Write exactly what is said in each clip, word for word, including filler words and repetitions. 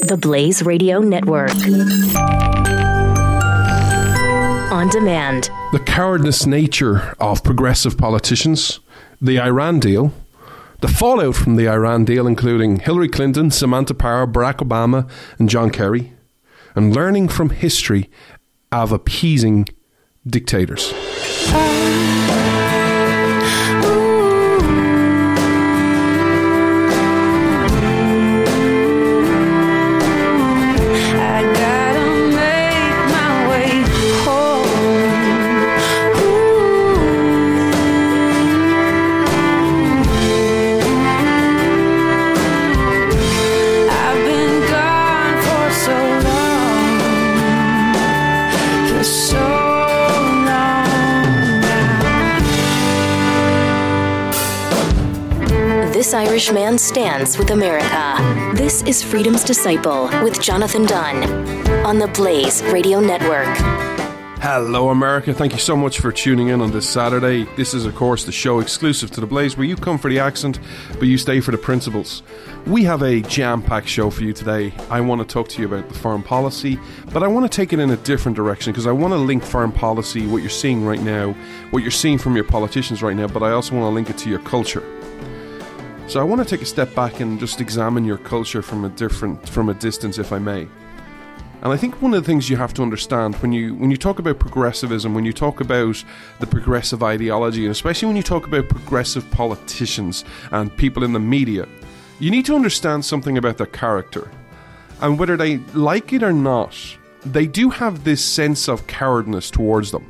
The Blaze Radio Network. On demand. The cowardless nature of progressive politicians, the Iran deal, the fallout from the Iran deal, including Hillary Clinton, Samantha Power, Barack Obama, and John Kerry, and learning from history of appeasing dictators. This Irishman stands with America. This is Freedom's Disciple with Jonathan Dunn on the Blaze Radio Network. Hello, America. Thank you so much for tuning in on this Saturday. This is, of course, the show exclusive to the Blaze, where you come for the accent, but you stay for the principles. We have a jam-packed show for you today. I want to talk to you about the foreign policy, but I want to take it in a different direction because I want to link foreign policy, what you're seeing right now, what you're seeing from your politicians right now, but I also want to link it to your culture. So I want to take a step back and just examine your culture from a different, from a distance, if I may. And I think one of the things you have to understand when you when you talk about progressivism, when you talk about the progressive ideology, and especially when you talk about progressive politicians and people in the media, you need to understand something about their character. And whether they like it or not, they do have this sense of cowardness towards them.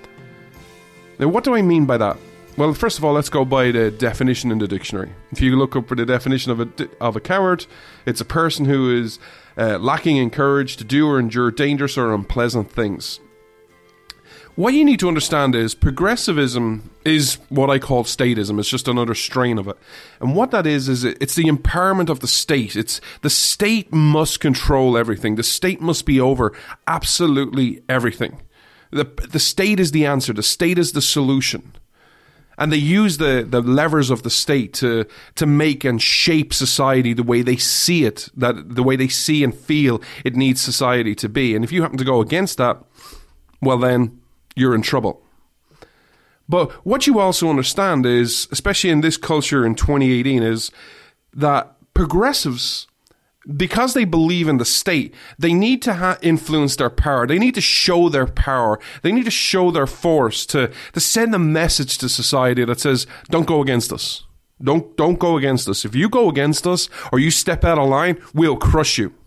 Now, what do I mean by that? Well, first of all, let's go by the definition in the dictionary. If you look up for the definition of a, of a coward, it's a person who is uh, lacking in courage to do or endure dangerous or unpleasant things. What you need to understand is progressivism is what I call statism. It's just another strain of it. And what that is, is it's the empowerment of the state. It's the state must control everything. The state must be over absolutely everything. The, the state is the answer. The state is the solution. And they use the, the levers of the state to to make and shape society the way they see it, that the way they see and feel it needs society to be. And if you happen to go against that, well then, you're in trouble. But what you also understand is, especially in this culture in twenty eighteen, is that progressives, because they believe in the state, they need to ha- influence their power. They need to show their power. They need to show their force to, to send a message to society that says, don't go against us. Don't, don't go against us. If you go against us or you step out of line, we'll crush you.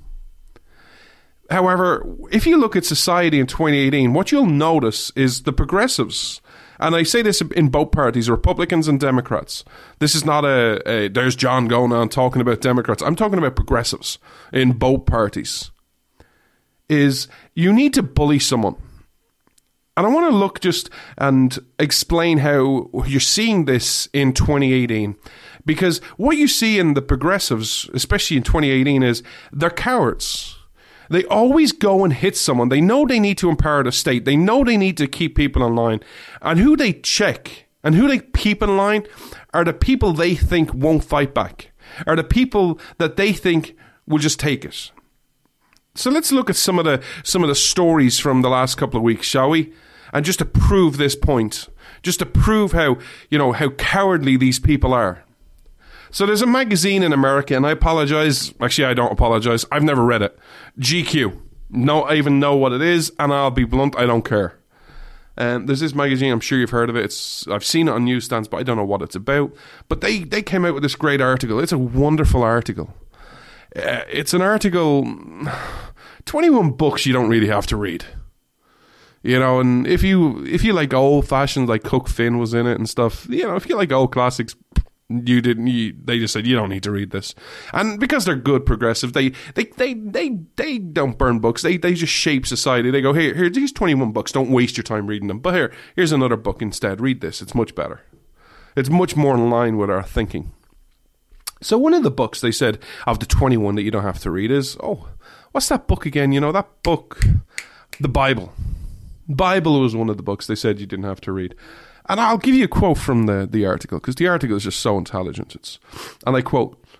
However, if you look at society in twenty eighteen, what you'll notice is the progressives, and I say this in both parties, Republicans and Democrats. This is not a, a there's John going on talking about Democrats. I'm talking about progressives in both parties. Is you need to bully someone. And I want to look just and explain how you're seeing this in twenty eighteen. Because what you see in the progressives, especially in twenty eighteen, is they're cowards. They always go and hit someone. They know they need to empower the state. They know they need to keep people in line. And who they check and who they keep in line are the people they think won't fight back, are the people that they think will just take it. So let's look at some of the some of the stories from the last couple of weeks, shall we? And just to prove this point, just to prove how, you know, how cowardly these people are. So there's a magazine in America, and I apologize. Actually, I don't apologize. I've never read it. G Q. No, I even know what it is, and I'll be blunt, I don't care. Um, there's this magazine, I'm sure you've heard of it. It's I've seen it on newsstands, but I don't know what it's about. But they, they came out with this great article. It's a wonderful article. Uh, it's an article, twenty-one books you don't really have to read. You know, and if you if you like old fashioned, like Cook Finn was in it and stuff, you know, if you like old classics, you didn't. You, they just said you don't need to read this, and because they're good progressive, they they they they, they don't burn books. They they just shape society. They go, here here these twenty-one books. Don't waste your time reading them. But here here's another book instead. Read this. It's much better. It's much more in line with our thinking. So one of the books they said of the twenty-one that you don't have to read is, oh, what's that book again? You know, that book, the Bible. Bible was one of the books they said you didn't have to read. And I'll give you a quote from the, the article, because the article is just so intelligent. It's, and I quote,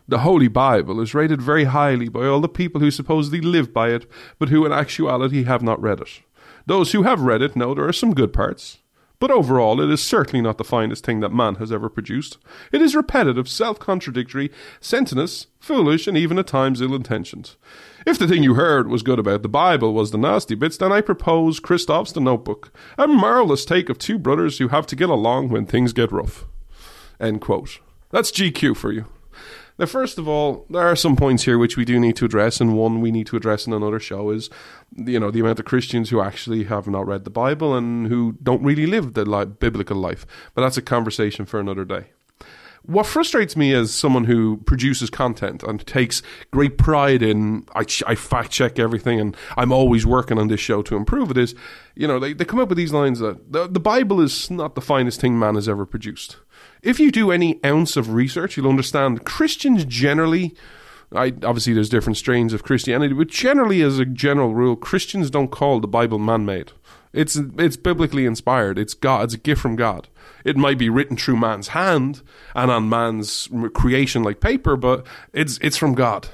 The Holy Bible is rated very highly by all the people who supposedly live by it, but who in actuality have not read it. Those who have read it know there are some good parts, but overall it is certainly not the finest thing that man has ever produced. It is repetitive, self-contradictory, sententious, foolish, and even at times ill-intentioned. If the thing you heard was good about the Bible was the nasty bits, then I propose Christoph's The Notebook, a marvellous take of two brothers who have to get along when things get rough. End quote. That's G Q for you. Now, first of all, there are some points here which we do need to address, and one we need to address in another show is, you know, the amount of Christians who actually have not read the Bible and who don't really live the li- biblical life. But that's a conversation for another day. What frustrates me as someone who produces content and takes great pride in, I, ch- I fact check everything and I'm always working on this show to improve it is, you know, they, they come up with these lines that the, the Bible is not the finest thing man has ever produced. If you do any ounce of research, you'll understand Christians generally, I, obviously there's different strains of Christianity, but generally as a general rule, Christians don't call the Bible man-made. It's it's biblically inspired. It's God. It's a gift from God. It might be written through man's hand and on man's creation like paper, but it's it's from God.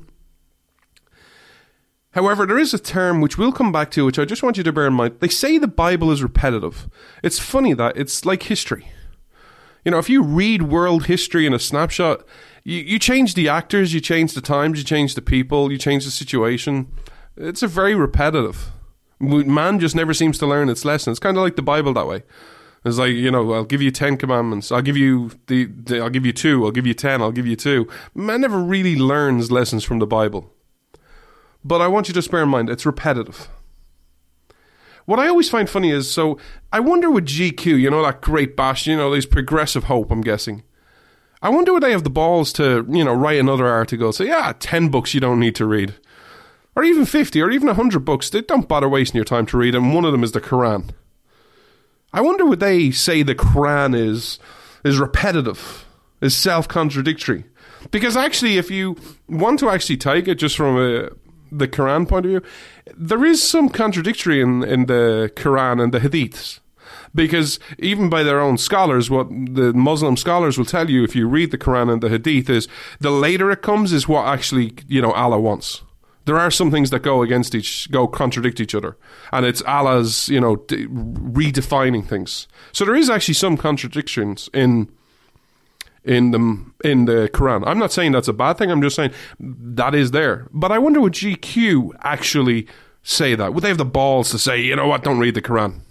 However, there is a term which we'll come back to, which I just want you to bear in mind. They say the Bible is repetitive. It's funny that it's like history. You know, if you read world history in a snapshot, you, you change the actors, you change the times, you change the people, you change the situation. It's a very repetitive. Man just never seems to learn its lesson. It's kind of like the Bible that way. It's like, you know, I'll give you ten commandments. I'll give you the, the I'll give you two. I'll give you ten. I'll give you two. Man never really learns lessons from the Bible. But I want you to bear in mind, it's repetitive. What I always find funny is, so I wonder with G Q, you know, that great bash, you know, these progressive hope, I'm guessing. I wonder would they have the balls to, you know, write another article, say, yeah, ten books you don't need to read. Or even fifty, or even one hundred books. They don't bother wasting your time to read, and one of them is the Quran. I wonder would they say the Quran is is repetitive, is self-contradictory. Because actually, if you want to actually take it just from a, the Quran point of view, there is some contradictory in, in the Quran and the Hadiths. Because even by their own scholars, what the Muslim scholars will tell you if you read the Quran and the Hadith is the later it comes is what actually, you know, Allah wants. There are some things that go against each, go contradict each other. And it's Allah's, you know, de- redefining things. So there is actually some contradictions in in the, in the Quran. I'm not saying that's a bad thing. I'm just saying that is there. But I wonder would G Q actually say that? Would they have the balls to say, you know what, don't read the Quran?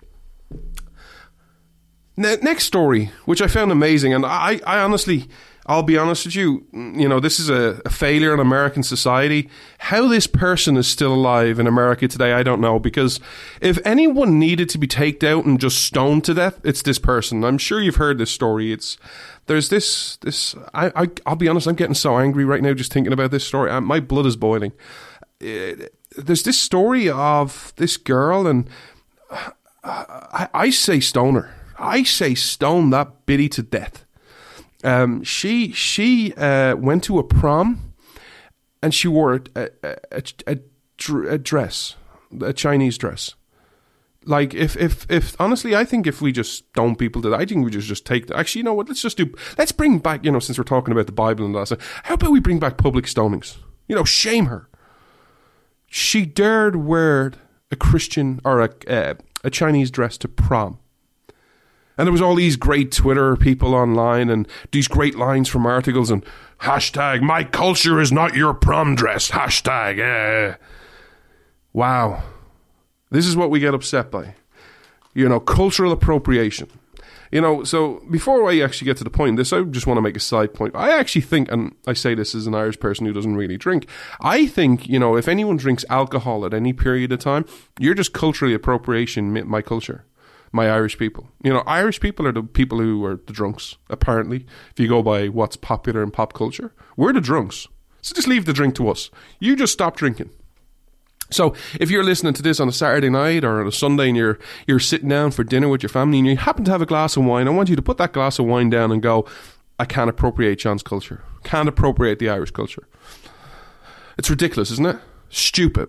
Ne- next story, which I found amazing, and I, I honestly... I'll be honest with you, you know, this is a, a failure in American society. How this person is still alive in America today, I don't know. Because if anyone needed to be taken out and just stoned to death, it's this person. I'm sure you've heard this story. It's There's this, this I, I, I'll be honest, I'm getting so angry right now just thinking about this story. I, my blood is boiling. It, there's this story of this girl, and I, I say stone her. I say stone that biddy to death. Um, she she uh, went to a prom, and she wore a a, a, a, a dress, a Chinese dress. Like if, if if honestly, I think if we just stone people to that, I think we just just take. The, actually, you know what? Let's just do. Let's bring back. You know, since we're talking about the Bible and that, how about we bring back public stonings? You know, shame her. She dared wear a Christian or a uh, a Chinese dress to prom. And there was all these great Twitter people online and these great lines from articles and hashtag, my culture is not your prom dress, hashtag, eh. Wow. This is what we get upset by. You know, cultural appropriation. You know, so before I actually get to the point of this, I just want to make a side point. I actually think, and I say this as an Irish person who doesn't really drink, I think, you know, if anyone drinks alcohol at any period of time, you're just culturally appropriation my culture. My Irish people. You know, Irish people are the people who are the drunks, apparently, if you go by what's popular in pop culture. We're the drunks. So just leave the drink to us. You just stop drinking. So if you're listening to this on a Saturday night or on a Sunday and you're you're sitting down for dinner with your family and you happen to have a glass of wine, I want you to put that glass of wine down and go, I can't appropriate John's culture. Can't appropriate the Irish culture. It's ridiculous, isn't it? Stupid.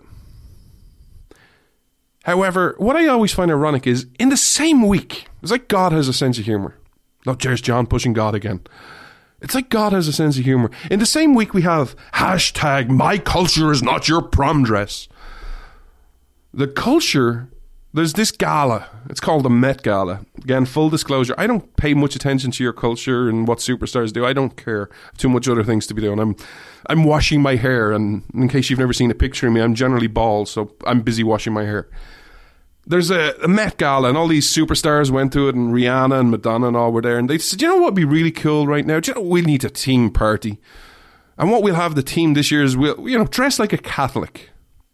However, what I always find ironic is, in the same week, it's like God has a sense of humour. Oh, there's John pushing God again. It's like God has a sense of humor. In the same week we have hashtag my culture is not your prom dress. The culture, there's this gala. It's called the Met Gala. Again, full disclosure, I don't pay much attention to your culture and what superstars do. I don't care. Too much other things to be doing. I'm I'm washing my hair, and in case you've never seen a picture of me, I'm generally bald, so I'm busy washing my hair. There's a, a Met Gala, and all these superstars went to it, and Rihanna and Madonna and all were there, and they said, you know what would be really cool right now? Do you know, we need a team party. And what we'll have the team this year is, we'll, you know, dress like a Catholic.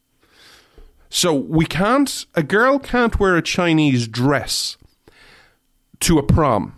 So we can't, a girl can't wear a Chinese dress to a prom.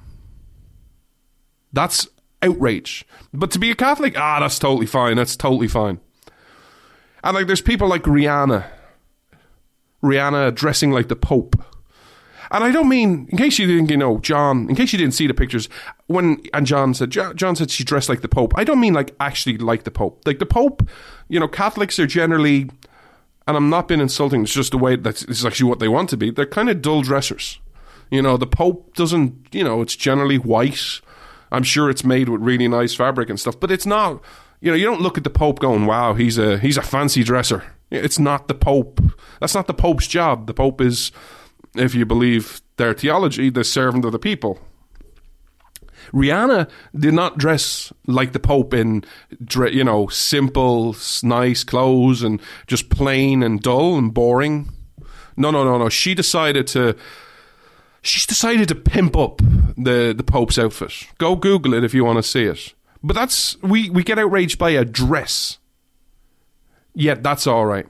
That's outrage. But to be a Catholic, ah, that's totally fine. That's totally fine. And like, there's people like Rihanna. Rihanna dressing like the Pope. And I don't mean, in case you didn't, you know, John, in case you didn't see the pictures, when, and John said, John said she dressed like the Pope. I don't mean like actually like the Pope. Like the Pope, you know, Catholics are generally, and I'm not being insulting, it's just the way that's it's actually what they want to be. They're kind of dull dressers. You know, the Pope doesn't, you know, it's generally white. I'm sure it's made with really nice fabric and stuff, but it's not, you know, you don't look at the Pope going, wow, he's a he's a fancy dresser. It's not the Pope. That's not the Pope's job. The Pope is, if you believe their theology, the servant of the people. Rihanna did not dress like the Pope in, you know, simple, nice clothes and just plain and dull and boring. No, no, no, no. She decided to, she's decided to pimp up the, the Pope's outfit. Go Google it if you want to see it. But that's, we, we get outraged by a dress. Yet that's all right.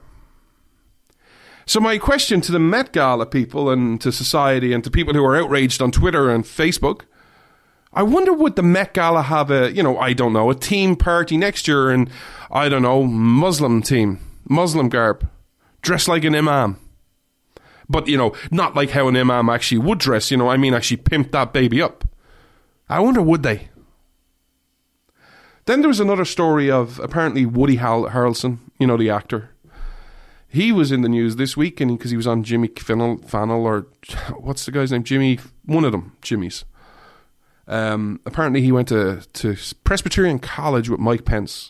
So my question to the Met Gala people and to society and to people who are outraged on Twitter and Facebook, I wonder would the Met Gala have a, you know, I don't know, a team party next year and, I don't know, Muslim team, Muslim garb, dress like an imam. But, you know, not like how an imam actually would dress, you know, I mean actually pimp that baby up. I wonder would they? Then there was another story of apparently Woody Harrelson, you know, the actor. He was in the news this week and because he, he was on Jimmy Fennell, Fannell or what's the guy's name? Jimmy, one of them, Jimmy's. Um, apparently he went to, to Presbyterian College with Mike Pence.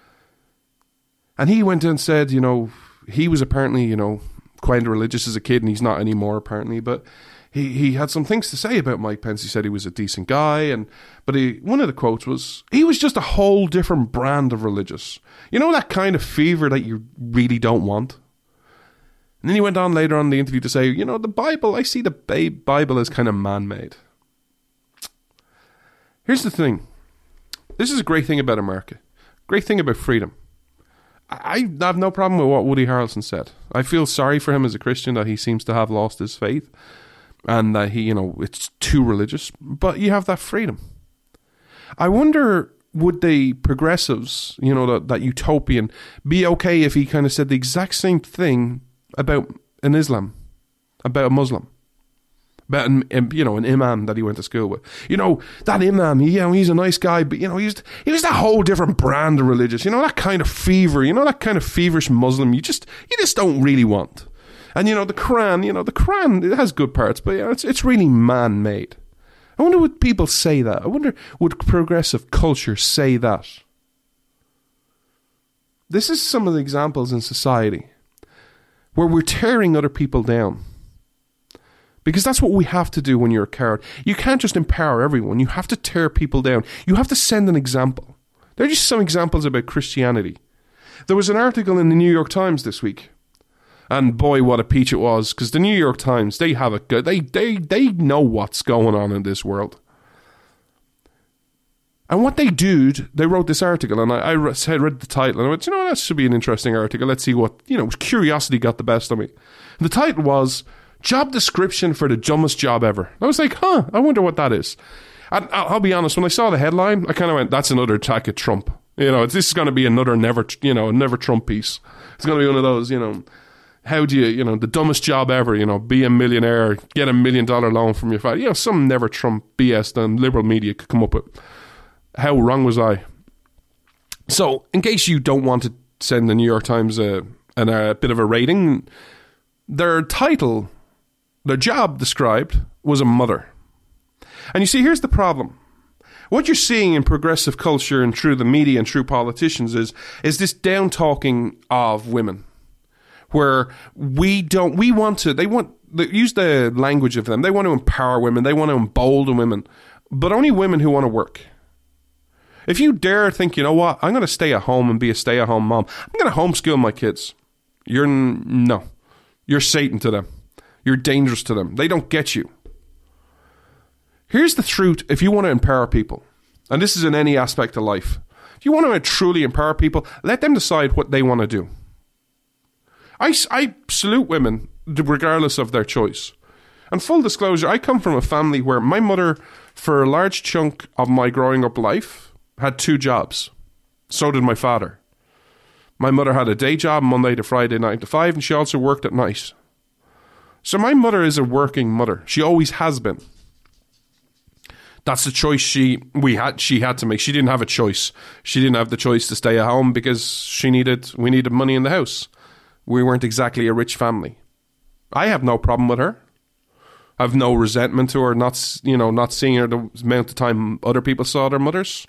And he went in and said, you know, he was apparently, you know, quite religious as a kid and he's not anymore apparently, but He he had some things to say about Mike Pence. He said he was a decent guy, and but he, one of the quotes was, he was just a whole different brand of religious. You know that kind of fever that you really don't want? And then he went on later on in the interview to say, you know, the Bible, I see the Bible as kind of man-made. Here's the thing. This is a great thing about America. Great thing about freedom. I have no problem with what Woody Harrelson said. I feel sorry for him as a Christian that he seems to have lost his faith. And that he, you know, it's too religious, but you have that freedom. I wonder, would the progressives, you know, that, that utopian, be okay if he kind of said the exact same thing about an Islam, about a Muslim, about, an, you know, an imam that he went to school with. You know, that imam, you know, he's a nice guy, but, you know, he's he was that whole different brand of religious, you know, that kind of fever, you know, that kind of feverish Muslim you just, you just don't really want. And, you know, the Quran, you know, the Quran, it has good parts, but, you know, it's it's really man-made. I wonder would people say that? I wonder would progressive culture say that? This is some of the examples in society where we're tearing other people down. Because that's what we have to do when you're a coward. You can't just empower everyone. You have to tear people down. You have to send an example. There are just some examples about Christianity. There was an article in the New York Times this week. And boy, what a peach it was, because the New York Times, they have it good. They, they, they know what's going on in this world. And what they did, they wrote this article, and I, I read the title, and I went, you know, that should be an interesting article. Let's see what, you know, curiosity got the best of me. And the title was, Job Description for the Dumbest Job Ever. I was like, huh, I wonder what that is. And I'll be honest, when I saw the headline, I kind of went, that's another attack at Trump. You know, this is going to be another never, you know, never Trump piece. It's going to be one of those, you know, how do you, you know, the dumbest job ever, you know, be a millionaire, get a million dollar loan from your father. You know, some never Trump B S that liberal media could come up with. How wrong was I? So, in case you don't want to send the New York Times a, a, a bit of a rating, their title, their job described was a mother. And you see, here's the problem. What you're seeing in progressive culture and through the media and through politicians is is this down talking of women, where we don't we want to they want they use the language of them. They want to empower women. They want to embolden women, but only women who want to work. If you dare think, you know what, I'm going to stay at home and be a stay-at-home mom. I'm going to homeschool my kids. You're n- no, you're Satan to them. You're dangerous to them. They don't get you. Here's the truth. If you want to empower people, and this is in any aspect of life, if you want to truly empower people, let them decide what they want to do. I, I salute women regardless of their choice. And full disclosure, I come from a family where my mother, for a large chunk of my growing up life, had two jobs. So did my father. My mother had a day job Monday to Friday, nine to five, and she also worked at night. So my mother is a working mother. She always has been. That's the choice she we had she had to make. She didn't have a choice. She didn't have the choice to stay at home because she needed we needed money in the house. We weren't exactly a rich family. I have no problem with her. I have no resentment to her, not you know, not seeing her the amount of time other people saw their mothers.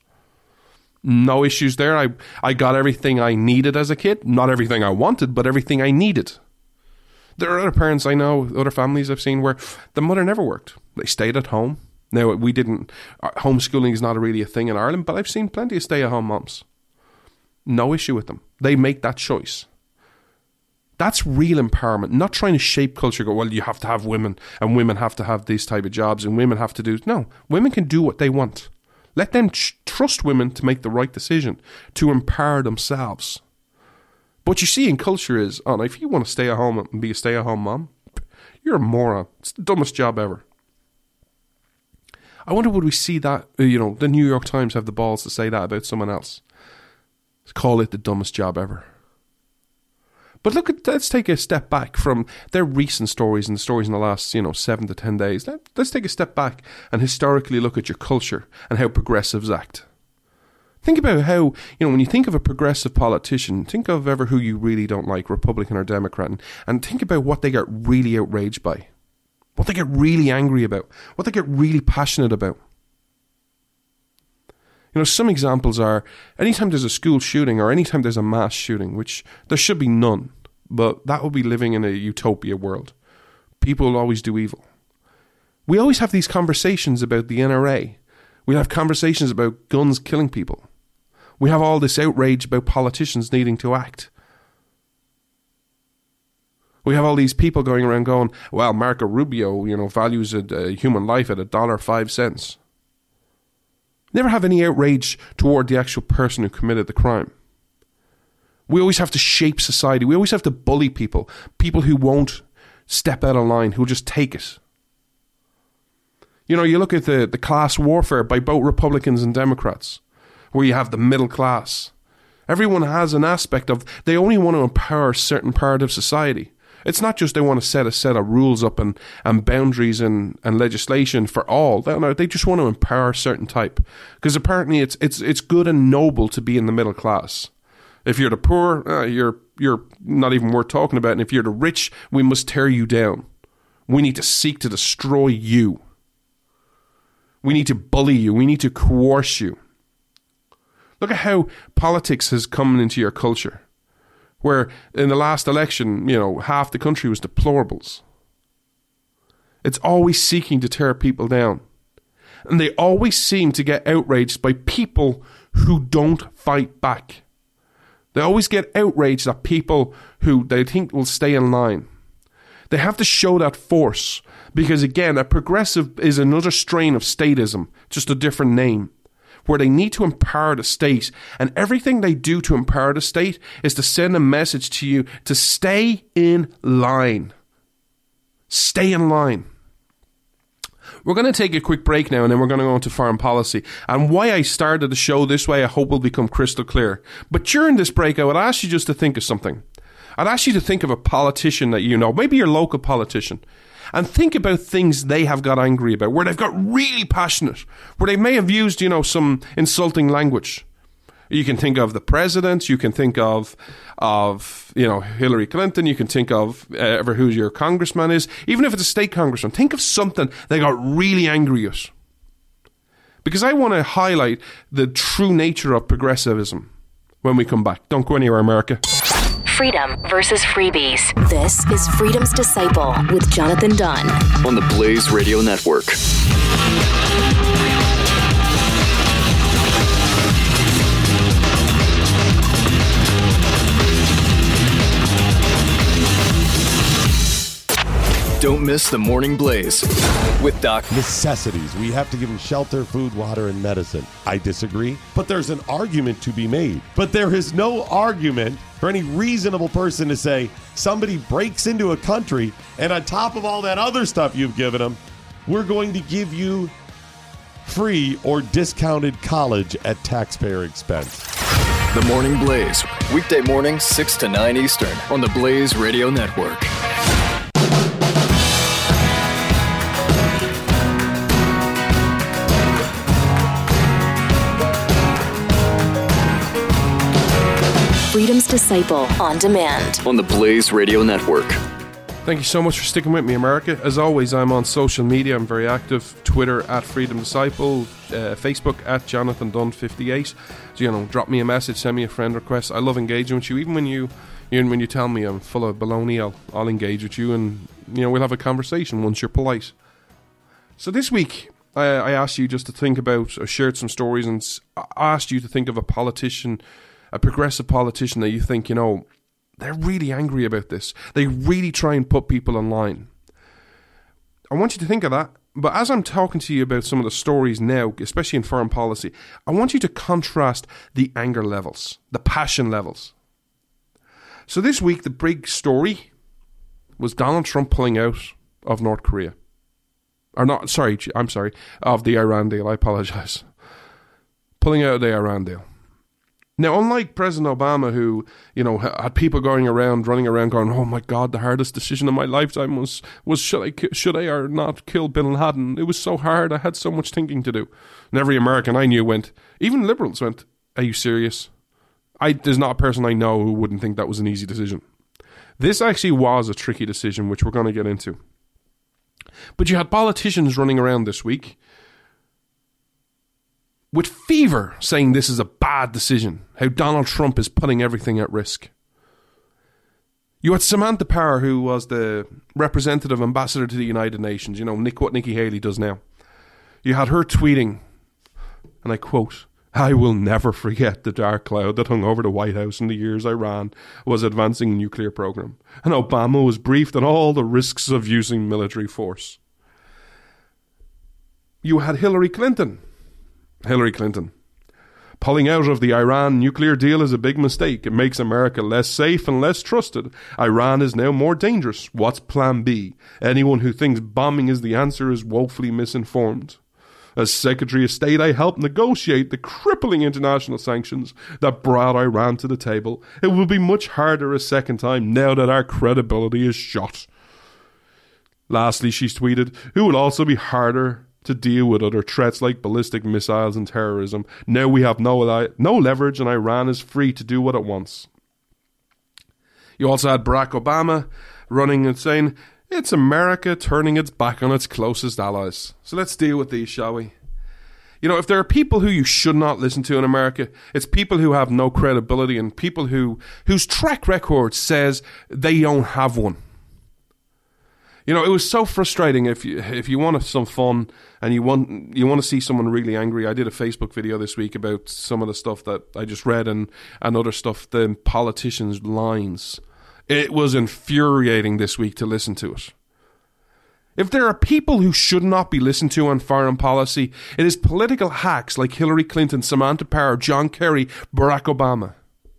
No issues there. I, I got everything I needed as a kid. Not everything I wanted, but everything I needed. There are other parents I know, other families I've seen where the mother never worked. They stayed at home. Now, we didn't... Homeschooling is not really a thing in Ireland, but I've seen plenty of stay-at-home moms. No issue with them. They make that choice. That's real empowerment. Not trying to shape culture, go, well, you have to have women, and women have to have these type of jobs, and women have to do... No, women can do what they want. Let them ch- trust women to make the right decision, to empower themselves. What you see in culture is, oh, if you want to stay at home and be a stay-at-home mom, you're a moron. It's the dumbest job ever. I wonder would we see that, you know, the New York Times have the balls to say that about someone else. Call it the dumbest job ever. But look at, let's take a step back from their recent stories and the stories in the last, you know, seven to ten days. Let, let's take a step back and historically look at your culture and how progressives act. Think about how, you know, when you think of a progressive politician, think of ever who you really don't like, Republican or Democrat, and, and think about what they get really outraged by, what they get really angry about, what they get really passionate about. You know, some examples are anytime there's a school shooting or anytime there's a mass shooting, which there should be none, but that would be living in a utopia world. People will always do evil. We always have these conversations about the N R A. We have conversations about guns killing people. We have all this outrage about politicians needing to act. We have all these people going around going, well, Marco Rubio, you know, values a, a human life at a dollar five cents. Never have any outrage toward the actual person who committed the crime. We always have to shape society. We always have to bully people. People who won't step out of line, who'll just take it. You know, you look at the, the class warfare by both Republicans and Democrats, where you have the middle class. Everyone has an aspect of, they only want to empower a certain part of society. It's not just they want to set a set of rules up and, and boundaries and, and legislation for all. They, no, they just want to empower a certain type. Because apparently it's it's it's good and noble to be in the middle class. If you're the poor, uh, you're you're not even worth talking about. And if you're the rich, we must tear you down. We need to seek to destroy you. We need to bully you. We need to coerce you. Look at how politics has come into your culture. Where in the last election, you know, half the country was deplorables. It's always seeking to tear people down. And they always seem to get outraged by people who don't fight back. They always get outraged at people who they think will stay in line. They have to show that force. Because again, a progressive is another strain of statism, just a different name. Where they need to empower the state, and everything they do to empower the state is to send a message to you to stay in line. Stay in line. We're going to take a quick break now, and then we're going to go into foreign policy. And why I started the show this way, I hope will become crystal clear. But during this break, I would ask you just to think of something. I'd ask you to think of a politician that you know, maybe your local politician, and think about things they have got angry about, where they've got really passionate, where they may have used, you know, some insulting language. You can think of the president, you can think of, of you know, Hillary Clinton, you can think of uh, ever who your congressman is, even if it's a state congressman. Think of something they got really angry at. because I want to highlight the true nature of progressivism when we come back. Don't go anywhere, America. Freedom versus freebies. This is Freedom's Disciple with Jonathan Dunn on the Blaze Radio Network. Don't miss the Morning Blaze with Doc. Necessities. We have to give them shelter, food, water, and medicine. I disagree, but there's an argument to be made. But there is no argument for any reasonable person to say somebody breaks into a country and on top of all that other stuff you've given them, we're going to give you free or discounted college at taxpayer expense. The Morning Blaze, weekday morning, six to nine Eastern on the Blaze Radio Network. Freedom's Disciple on demand on the Blaze Radio Network. Thank you so much for sticking with me, America. As always, I'm on social media. I'm very active. Twitter at Freedom Disciple, uh, Facebook at Jonathan Dunn fifty-eight. So, you know, drop me a message, send me a friend request. I love engaging with you. Even when you, even when you tell me I'm full of baloney, I'll, I'll engage with you, and you know we'll have a conversation once you're polite. So this week, I, I asked you just to think about, or shared some stories, and I asked you to think of a politician. A progressive politician that you think, you know, they're really angry about this. They really try and put people in line. I want you to think of that. But as I'm talking to you about some of the stories now, especially in foreign policy, I want you to contrast the anger levels, the passion levels. So this week, the big story was Donald Trump pulling out of North Korea. Or not, sorry, I'm sorry, of the Iran deal. I apologize. Pulling out of the Iran deal. Now, unlike President Obama, who, you know, had people going around, running around going, oh my God, the hardest decision of my lifetime was, was should I, should I or not kill bin Laden? It was so hard. I had so much thinking to do. And every American I knew went, even liberals went, are you serious? I, there's not a person I know who wouldn't think that was an easy decision. This actually was a tricky decision, which we're going to get into. But you had politicians running around this week with fever saying this is a bad decision, how Donald Trump is putting everything at risk. You had Samantha Power, who was the representative ambassador to the United Nations, you know, Nick, what Nikki Haley does now. You had her tweeting, and I quote, I will never forget the dark cloud that hung over the White House in the years Iran was advancing a nuclear program, and Obama was briefed on all the risks of using military force. You had Hillary Clinton, Hillary Clinton. Pulling out of the Iran nuclear deal is a big mistake. It makes America less safe and less trusted. Iran is now more dangerous. What's plan B? Anyone who thinks bombing is the answer is woefully misinformed. As Secretary of State, I helped negotiate the crippling international sanctions that brought Iran to the table. It will be much harder a second time now that our credibility is shot. Lastly, she tweeted, it will also be harder to deal with other threats like ballistic missiles and terrorism. Now we have no, li- no leverage and Iran is free to do what it wants. You also had Barack Obama running and saying, it's America turning its back on its closest allies. So let's deal with these, shall we? You know, if there are people who you should not listen to in America, it's people who have no credibility and people who whose track record says they don't have one. You know, it was so frustrating. If you if you want some fun and you want you want to see someone really angry, I did a Facebook video this week about some of the stuff that I just read and, and other stuff, the politicians' lines. It was infuriating this week to listen to it. If there are people who should not be listened to on foreign policy, it is political hacks like Hillary Clinton, Samantha Power, John Kerry, Barack Obama.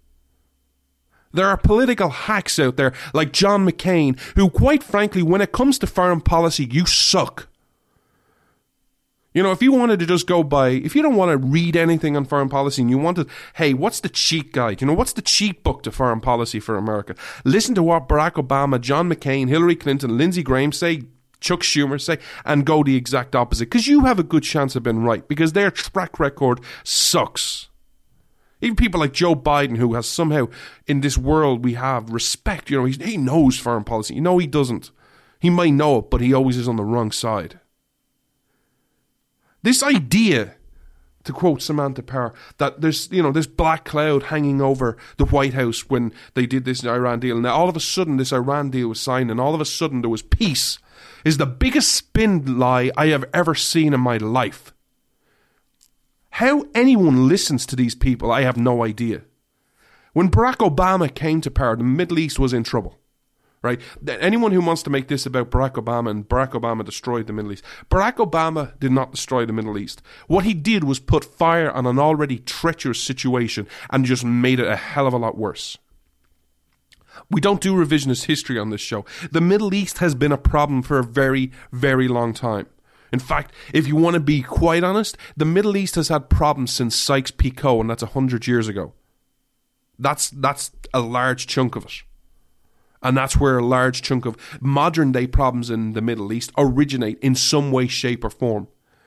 There are political hacks out there like John McCain, who quite frankly, when it comes to foreign policy, you suck. You know, if you wanted to just go by, if you don't want to read anything on foreign policy and you wanted, hey, what's the cheat guide? You know, what's the cheat book to foreign policy for America? Listen to what Barack Obama, John McCain, Hillary Clinton, Lindsey Graham say, Chuck Schumer say, and go the exact opposite. Because you have a good chance of being right, because their track record sucks. Even people like Joe Biden, who has somehow, in this world, we have respect. You know, he's, he knows foreign policy. You know he doesn't. He might know it, but he always is on the wrong side. This idea to quote Samantha Power, that there's, you know, this black cloud hanging over the White House when they did this Iran deal. Now, all of a sudden, this Iran deal was signed, and all of a sudden there was peace, is the biggest spin lie I have ever seen in my life. How anyone listens to these people, I have no idea. When Barack Obama came to power, the Middle East was in trouble. Right? Anyone who wants to make this about Barack Obama and Barack Obama destroyed the Middle East. Barack Obama did not destroy the Middle East. What he did was put fire on an already treacherous situation and just made it a hell of a lot worse. We don't do revisionist history on this show. The Middle East has been a problem for a very, very long time. In fact, if you want to be quite honest, the Middle East has had problems since Sykes-Picot, and that's one hundred years ago. That's, that's a large chunk of it. And that's where a large chunk of modern-day problems in the Middle East originate in some way, shape, or form.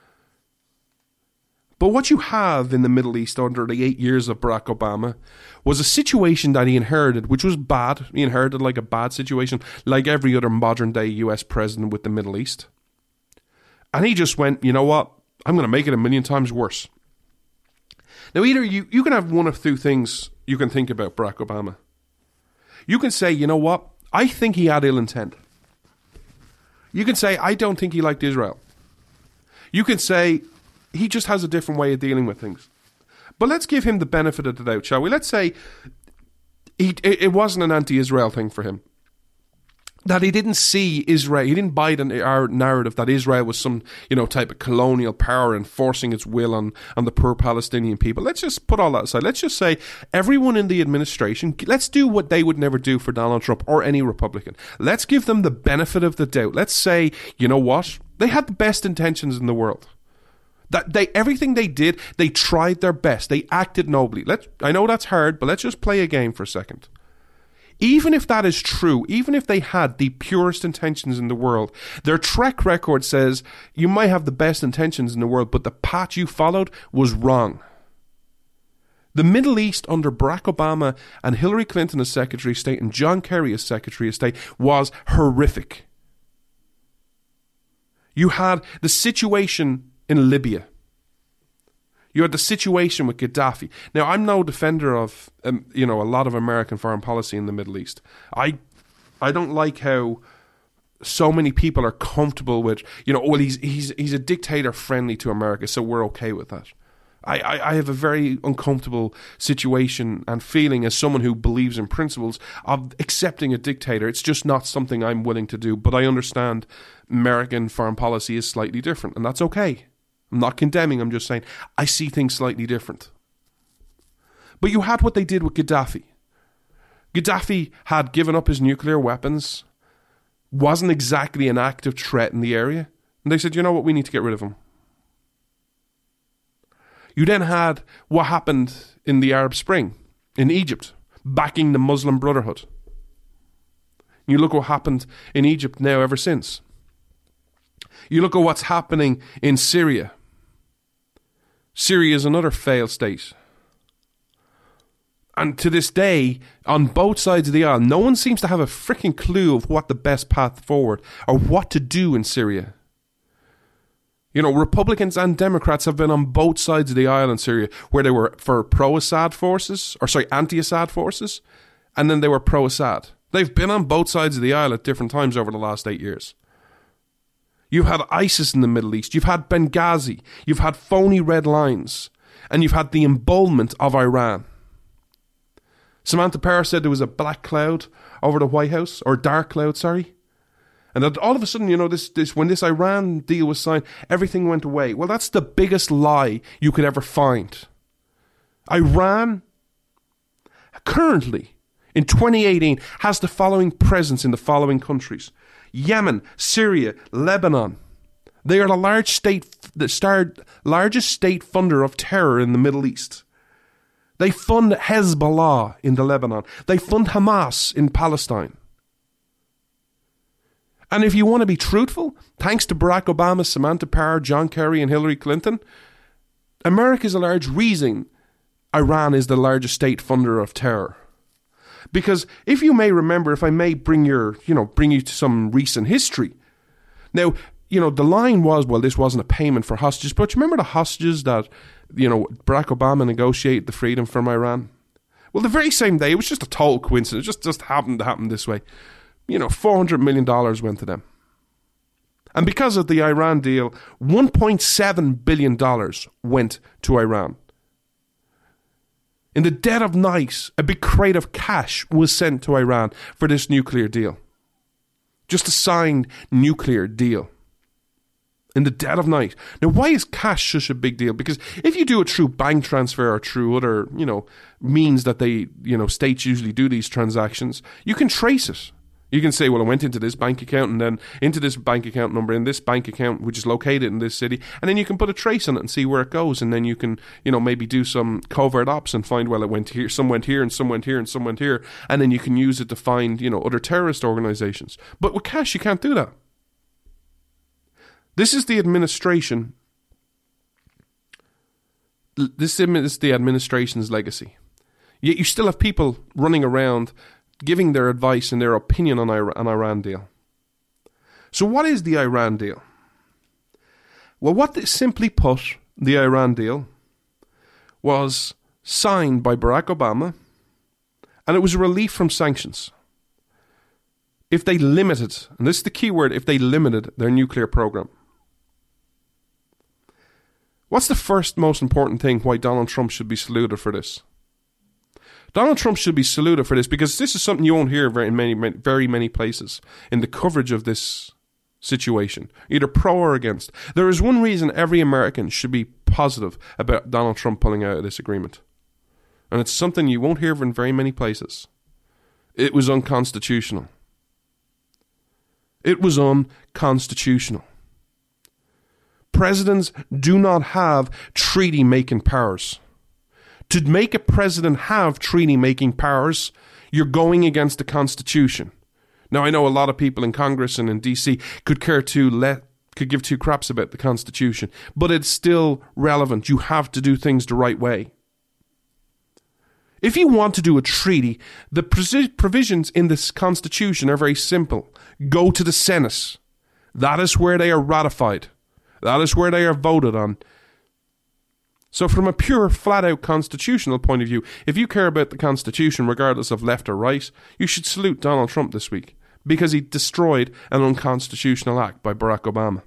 But what you have in the Middle East under the eight years of Barack Obama was a situation that he inherited, which was bad. He inherited like a bad situation, like every other modern-day U S president with the Middle East. And he just went, you know what? I'm going to make it a million times worse. Now, either you, you can have one of two things you can think about Barack Obama. You can say, you know what? I think he had ill intent. You can say, I don't think he liked Israel. You can say, he just has a different way of dealing with things. But let's give him the benefit of the doubt, shall we? Let's say he, it, it wasn't an anti-Israel thing for him. That he didn't see Israel, he didn't buy the, our narrative that Israel was some, you know, type of colonial power enforcing its will on, on the poor Palestinian people. Let's just put all that aside. Let's just say everyone in the administration, let's do what they would never do for Donald Trump or any Republican. Let's give them the benefit of the doubt. Let's say, you know what? They had the best intentions in the world. That they everything they did, they tried their best. They acted nobly. Let's, I know that's hard, but let's just play a game for a second. Even if that is true, even if they had the purest intentions in the world, their track record says you might have the best intentions in the world, but the path you followed was wrong. The Middle East under Barack Obama and Hillary Clinton as Secretary of State and John Kerry as Secretary of State was horrific. You had the situation in Libya. You had the situation with Gaddafi. Now, I'm no defender of, um, you know, a lot of American foreign policy in the Middle East. I, I don't like how so many people are comfortable with, you know, well, he's he's he's a dictator friendly to America, so we're okay with that. I, I, I have a very uncomfortable situation and feeling as someone who believes in principles of accepting a dictator. It's just not something I'm willing to do. But I understand American foreign policy is slightly different, and that's okay. I'm not condemning, I'm just saying I see things slightly different. But you had what they did with Gaddafi. Gaddafi had given up his nuclear weapons, wasn't exactly an active threat in the area, and they said, you know what, we need to get rid of him. You then had what happened in the Arab Spring, in Egypt, backing the Muslim Brotherhood. You look what happened in Egypt now ever since. You look at what's happening in Syria. Syria is another failed state. And to this day, on both sides of the aisle, no one seems to have a freaking clue of what the best path forward or what to do in Syria. You know, Republicans and Democrats have been on both sides of the aisle in Syria, where they were for pro-Assad forces, or sorry, anti-Assad forces, and then they were pro-Assad. They've been on both sides of the aisle at different times over the last eight years. You've had ISIS in the Middle East. You've had Benghazi. You've had phony red lines. And you've had the emboldenment of Iran. Samantha Power said there was a black cloud over the White House, or dark cloud, sorry. And that all of a sudden, you know, this, this when this Iran deal was signed, everything went away. Well, that's the biggest lie you could ever find. Iran, currently, in twenty eighteen, has the following presence in the following countries. Yemen, Syria, Lebanon. They are the large state, the star, largest state funder of terror in the Middle East. They fund Hezbollah in the Lebanon. They fund Hamas in Palestine. And if you want to be truthful, thanks to Barack Obama, Samantha Power, John Kerry, and Hillary Clinton, America is a large reason Iran is the largest state funder of terror. Because if you may remember, if I may bring your, you know, bring you to some recent history. Now, you know, the line was, well, this wasn't a payment for hostages, but you remember the hostages that you know, Barack Obama negotiated the freedom from Iran? Well, the very same day, it was just a total coincidence. It just, just happened to happen this way. You know, four hundred million dollars went to them. And because of the Iran deal, one point seven billion dollars went to Iran. In the dead of night, a big crate of cash was sent to Iran for this nuclear deal. Just a signed nuclear deal. In the dead of night. Now, why is cash such a big deal? Because if you do it through bank transfer or through other, you know, means that they, you know, states usually do these transactions, you can trace it. You can say, well, I went into this bank account and then into this bank account number in this bank account, which is located in this city. And then you can put a trace on it and see where it goes. And then you can, you know, maybe do some covert ops and find, well, it went here, some went here and some went here and some went here. And then you can use it to find, you know, other terrorist organizations. But with cash, you can't do that. This is the administration. This is the administration's legacy. Yet you still have people running around giving their advice and their opinion on Iran, on Iran deal. So what is the Iran deal? Well, what they, simply put, the Iran deal was signed by Barack Obama, and it was a relief from sanctions. If they limited, and this is the key word, if they limited their nuclear program. What's the first most important thing why Donald Trump should be saluted for this? Donald Trump should be saluted for this because this is something you won't hear very many, very many places in the coverage of this situation, either pro or against. There is one reason every American should be positive about Donald Trump pulling out of this agreement. And it's something you won't hear in very many places. It was unconstitutional. It was unconstitutional. Presidents do not have treaty-making powers. To make a president have treaty-making powers, you're going against the Constitution. Now, I know a lot of people in Congress and in D C could care to let, could give two craps about the Constitution, but it's still relevant. You have to do things the right way. If you want to do a treaty, the provisions in this Constitution are very simple. Go to the Senate. That is where they are ratified. That is where they are voted on. So from a pure, flat-out constitutional point of view, if you care about the Constitution, regardless of left or right, you should salute Donald Trump this week, because he destroyed an unconstitutional act by Barack Obama.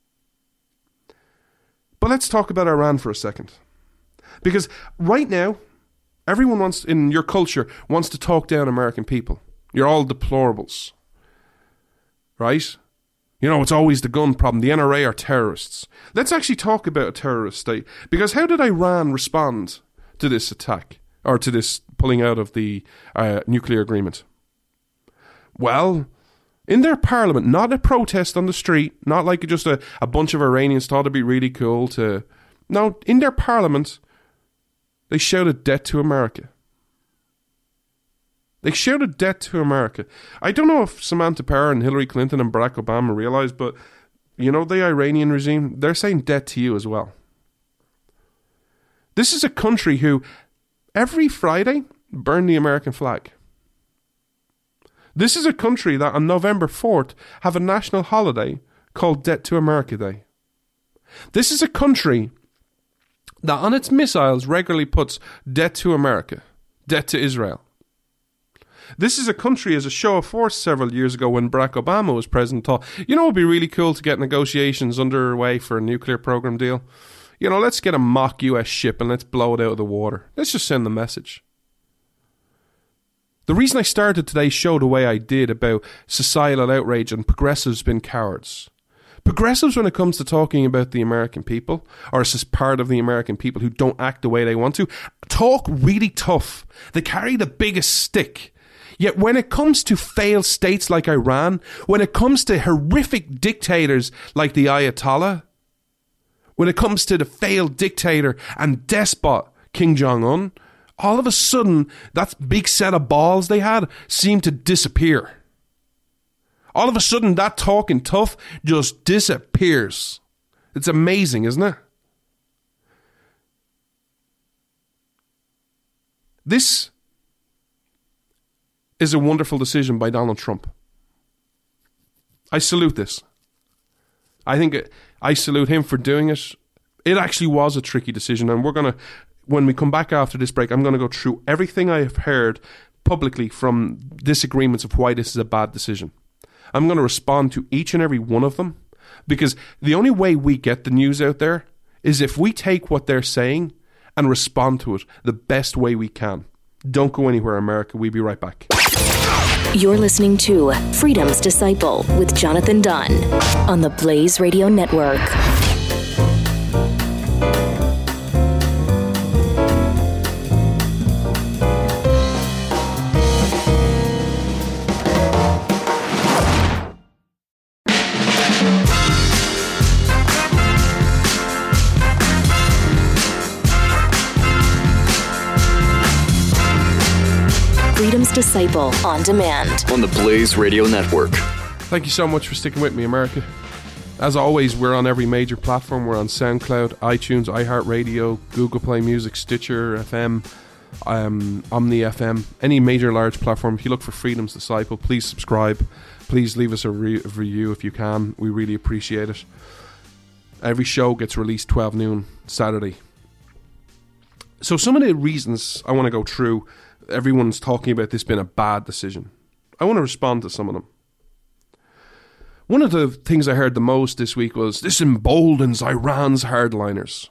But let's talk about Iran for a second. Because right now, everyone wants, in your culture, wants to talk down American people. You're all deplorables. Right? You know, it's always the gun problem. The N R A are terrorists. Let's actually talk about a terrorist state. Because how did Iran respond to this attack? Or to this pulling out of the uh, nuclear agreement? Well, in their parliament, not a protest on the street, not like just a, a bunch of Iranians thought it'd be really cool to... No, in their parliament, they shouted death to America. They shouted death to America. I don't know if Samantha Power and Hillary Clinton and Barack Obama realized, but, you know, the Iranian regime, they're saying death to you as well. This is a country who, every Friday, burn the American flag. This is a country that on November fourth have a national holiday called Death to America Day. This is a country that on its missiles regularly puts death to America, death to Israel. This is a country, as a show of force several years ago when Barack Obama was president, thought, you know, it would be really cool to get negotiations underway for a nuclear program deal. You know, let's get a mock U S ship and let's blow it out of the water. Let's just send the message. The reason I started today's show the way I did about societal outrage and progressives being cowards. Progressives, when it comes to talking about the American people, or as part of the American people who don't act the way they want to, talk really tough. They carry the biggest stick. Yet when it comes to failed states like Iran, when it comes to horrific dictators like the Ayatollah, when it comes to the failed dictator and despot Kim Jong-un, all of a sudden, that big set of balls they had seemed to disappear. All of a sudden, that talking tough just disappears. It's amazing, isn't it? This is a wonderful decision by Donald Trump. I salute this. I think it, I salute him for doing it. It actually was a tricky decision, and we're going to, when we come back after this break, I'm going to go through everything I have heard publicly from disagreements of why this is a bad decision. I'm going to respond to each and every one of them, because the only way we get the news out there is if we take what they're saying and respond to it the best way we can. Don't go anywhere, America. We'll be right back. You're listening to Freedom's Disciple with Jonathan Dunn on the Blaze Radio Network. Freedom's Disciple on demand on the Blaze Radio Network. Thank you so much for sticking with me, America. As always, we're on every major platform. We're on SoundCloud, iTunes, iHeartRadio, Google Play Music, Stitcher F M, um, Omni F M, any major large platform. If you look for Freedom's Disciple, please subscribe. Please leave us a, re- a review if you can. We really appreciate it. Every show gets released twelve noon Saturday. So some of the reasons I want to go through, everyone's talking about this being a bad decision. I want to respond to some of them. One of the things I heard the most this week was, this emboldens Iran's hardliners.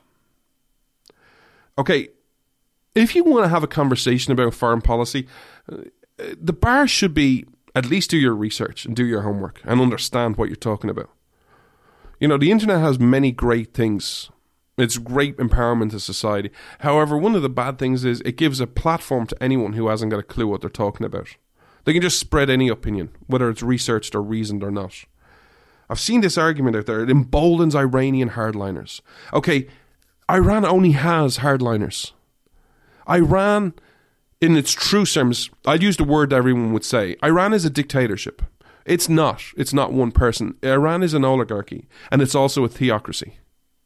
Okay, if you want to have a conversation about foreign policy, the bar should be at least do your research and do your homework and understand what you're talking about. You know, the internet has many great things. It's great empowerment to society. However, one of the bad things is it gives a platform to anyone who hasn't got a clue what they're talking about. They can just spread any opinion, whether it's researched or reasoned or not. I've seen this argument out there. It emboldens Iranian hardliners. Okay, Iran only has hardliners. Iran, in its true terms, I'd use the word that everyone would say. Iran is a dictatorship. It's not. It's not one person. Iran is an oligarchy, and it's also a theocracy.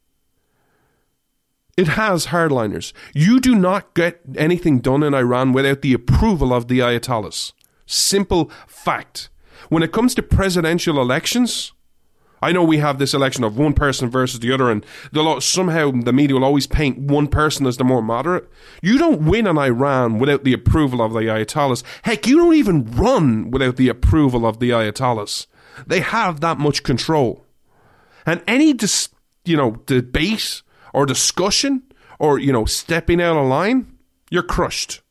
It has hardliners. You do not get anything done in Iran without the approval of the Ayatollahs. Simple fact. When it comes to presidential elections, I know we have this election of one person versus the other, and they'll, somehow the media will always paint one person as the more moderate. You don't win in Iran without the approval of the Ayatollahs. Heck, you don't even run without the approval of the Ayatollahs. They have that much control. And any dis, you know, debate or discussion, or, you know, stepping out of line, you're crushed.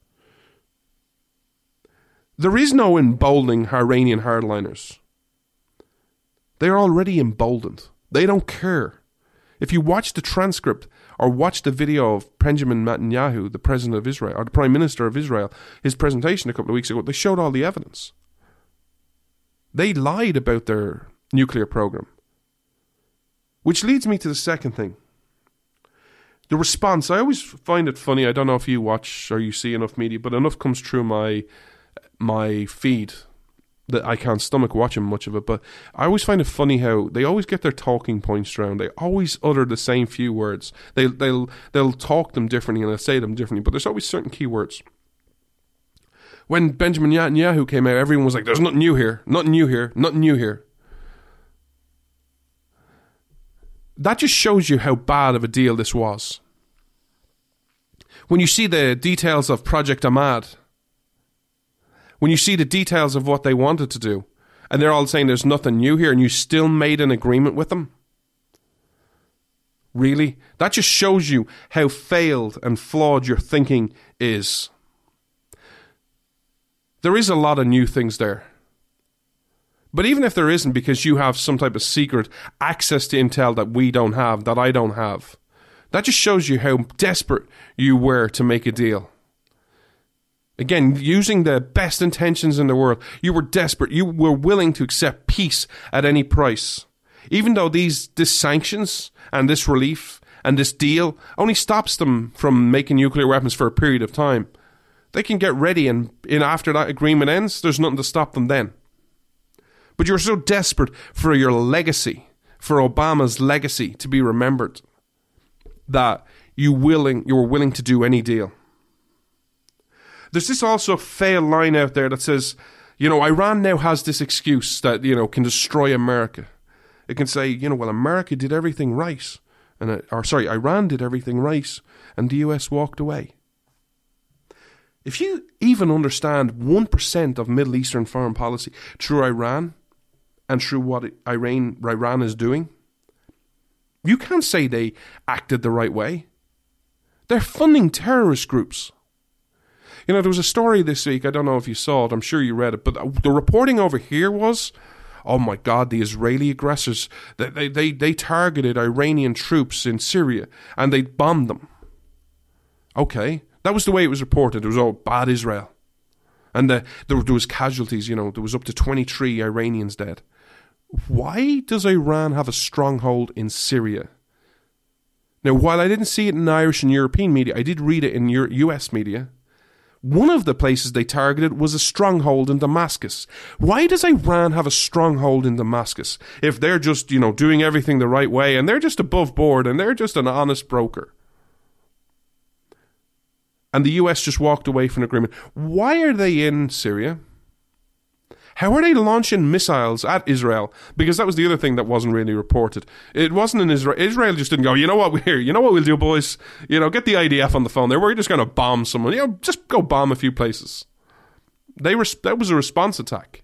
There is no emboldening Iranian hardliners. They're already emboldened. They don't care. If you watch the transcript or watch the video of Benjamin Netanyahu, the president of Israel, or the prime minister of Israel, his presentation a couple of weeks ago, they showed all the evidence. They lied about their nuclear program. Which leads me to the second thing. The response, I always find it funny. I don't know if you watch or you see enough media, but enough comes through my my feed that I can't stomach watching much of it. But I always find it funny how they always get their talking points around. They always utter the same few words. They, they'll they'll talk them differently and they'll say them differently, but there's always certain key words. When Benjamin Netanyahu came out, everyone was like, there's nothing new here, nothing new here, nothing new here. That just shows you how bad of a deal this was. When you see the details of Project Ahmad, when you see the details of what they wanted to do, and they're all saying there's nothing new here, and you still made an agreement with them? Really? That just shows you how failed and flawed your thinking is. There is a lot of new things there. But even if there isn't, because you have some type of secret access to intel that we don't have, that I don't have, that just shows you how desperate you were to make a deal. Again, using the best intentions in the world, you were desperate. You were willing to accept peace at any price. Even though these this sanctions and this relief and this deal only stops them from making nuclear weapons for a period of time, they can get ready, and in after that agreement ends, there's nothing to stop them then. But you're so desperate for your legacy, for Obama's legacy to be remembered, that you willing you were willing to do any deal. There's this also failed line out there that says, you know, Iran now has this excuse that, you know, can destroy America. It can say, you know, well, America did everything right. and uh, or sorry, Iran did everything right, and the U S walked away. If you even understand one percent of Middle Eastern foreign policy through Iran and through what Iran, Iran is doing, you can't say they acted the right way. They're funding terrorist groups. You know, there was a story this week, I don't know if you saw it, I'm sure you read it, but the reporting over here was, oh my God, the Israeli aggressors, they, they, they, they targeted Iranian troops in Syria and they bombed them. Okay, that was the way it was reported. It was all bad Israel. And the, there, there was casualties, you know, there was up to twenty-three Iranians dead. Why does Iran have a stronghold in Syria? Now, while I didn't see it in Irish and European media, I did read it in U S media. One of the places they targeted was a stronghold in Damascus. Why does Iran have a stronghold in Damascus if they're just, you know, doing everything the right way and they're just above board and they're just an honest broker? And the U S just walked away from an agreement. Why are they in Syria? How are they launching missiles at Israel? Because that was the other thing that wasn't really reported. It wasn't in Israel. Israel just didn't go, you know what, we're, you know what we'll do, boys? You know, get the I D F on the phone there. We're just going to bomb someone. You know, just go bomb a few places. They were, that was a response attack.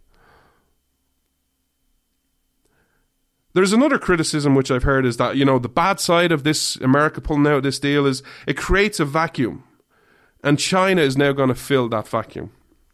There's another criticism which I've heard is that, you know, the bad side of this, America pulling out this deal, is it creates a vacuum. And China is now going to fill that vacuum.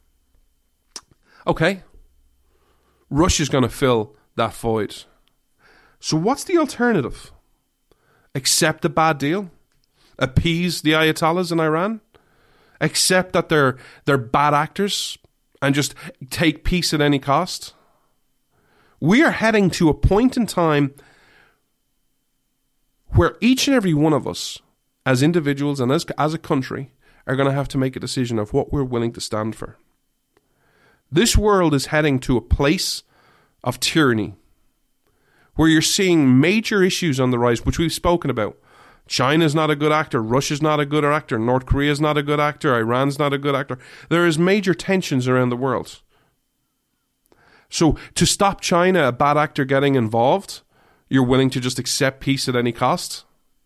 Okay. Russia's going to fill that void. So what's the alternative? Accept a bad deal? Appease the Ayatollahs in Iran? Accept that they're they're bad actors and just take peace at any cost? We are heading to a point in time where each and every one of us, as individuals and as, as a country, are going to have to make a decision of what we're willing to stand for. This world is heading to a place of tyranny where you're seeing major issues on the rise, which we've spoken about. China's not a good actor. Russia's not a good actor. North Korea's not a good actor. Iran's not a good actor. There is major tensions around the world. So to stop China, a bad actor, getting involved, you're willing to just accept peace at any cost?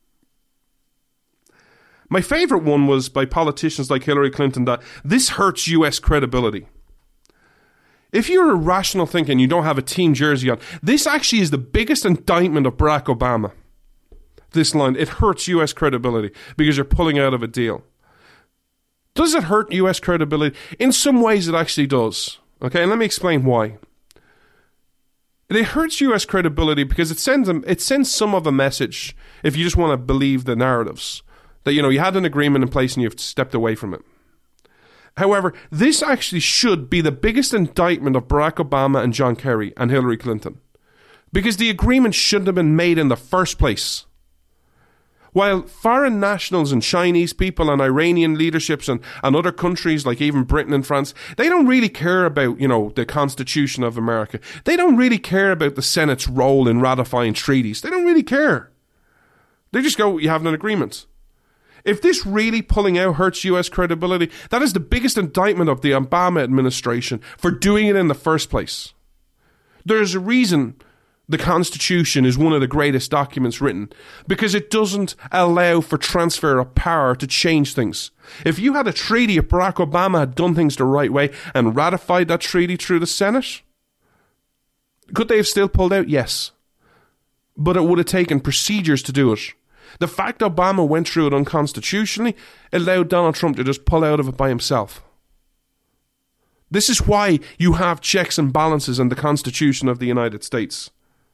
My favorite one was by politicians like Hillary Clinton, that this hurts U S credibility. If you're a rational thinker and you don't have a team jersey on, this actually is the biggest indictment of Barack Obama. This line, it hurts U S credibility because you're pulling out of a deal. Does it hurt U S credibility? In some ways it actually does. Okay, and let me explain why. It hurts U S credibility because it sends them, it sends some of a message, if you just want to believe the narratives, that, you know, you had an agreement in place and you've stepped away from it. However, this actually should be the biggest indictment of Barack Obama and John Kerry and Hillary Clinton, because the agreement shouldn't have been made in the first place. While foreign nationals and Chinese people and Iranian leaderships and, and other countries like even Britain and France, they don't really care about, you know, the Constitution of America. They don't really care about the Senate's role in ratifying treaties. They don't really care. They just go, you have an agreement. If this really pulling out hurts U S credibility, that is the biggest indictment of the Obama administration for doing it in the first place. There's a reason the Constitution is one of the greatest documents written, because it doesn't allow for transfer of power to change things. If you had a treaty, if Barack Obama had done things the right way and ratified that treaty through the Senate, could they have still pulled out? Yes. But it would have taken procedures to do it. The fact Obama went through it unconstitutionally allowed Donald Trump to just pull out of it by himself. This is why you have checks and balances in the Constitution of the United States.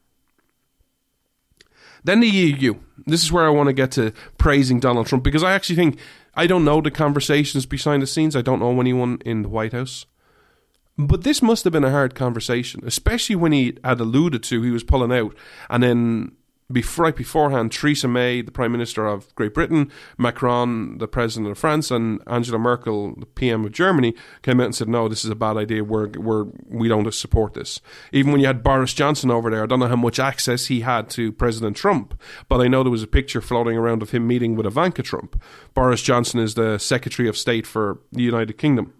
Then the E U. This is where I want to get to praising Donald Trump, because I actually think, I don't know the conversations behind the scenes. I don't know anyone in the White House. But this must have been a hard conversation, especially when he had alluded to he was pulling out. And then Before, right beforehand, Theresa May, the Prime Minister of Great Britain, Macron, the President of France, and Angela Merkel, the P M of Germany, came out and said, no, this is a bad idea. We're, we're, we don't support this. Even when you had Boris Johnson over there, I don't know how much access he had to President Trump, but I know there was a picture floating around of him meeting with Ivanka Trump. Boris Johnson is the Secretary of State for the United Kingdom.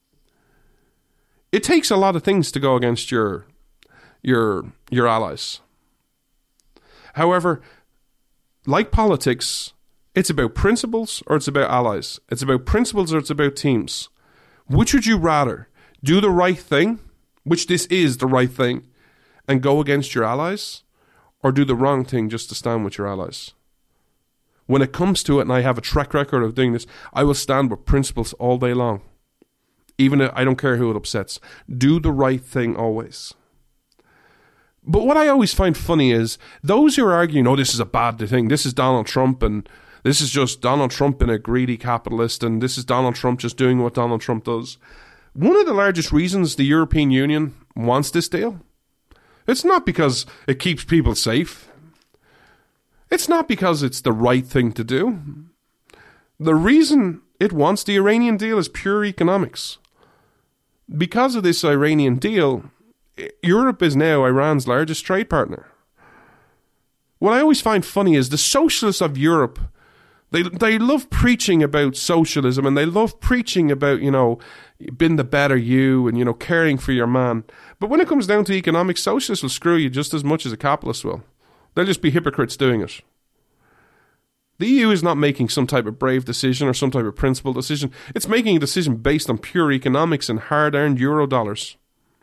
It takes a lot of things to go against your, your, your allies. However, like politics, it's about principles or it's about allies. It's about principles or it's about teams. Which would you rather? Do the right thing, which this is the right thing, and go against your allies? Or do the wrong thing just to stand with your allies? When it comes to it, and I have a track record of doing this, I will stand with principles all day long. Even if I don't care who it upsets. Do the right thing always. But what I always find funny is those who are arguing, oh, this is a bad thing, this is Donald Trump, and this is just Donald Trump being a greedy capitalist, and this is Donald Trump just doing what Donald Trump does. One of the largest reasons the European Union wants this deal, it's not because it keeps people safe. It's not because it's the right thing to do. The reason it wants the Iranian deal is pure economics. Because of this Iranian deal, Europe is now Iran's largest trade partner. What I always find funny is the socialists of Europe, they they love preaching about socialism, and they love preaching about, you know, being the better you and, you know, caring for your man. But when it comes down to economics, socialists will screw you just as much as a capitalist will. They'll just be hypocrites doing it. The E U is not making some type of brave decision or some type of principled decision. It's making a decision based on pure economics and hard-earned euro dollars.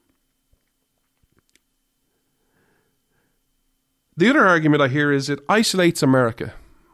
The other argument I hear is it isolates America.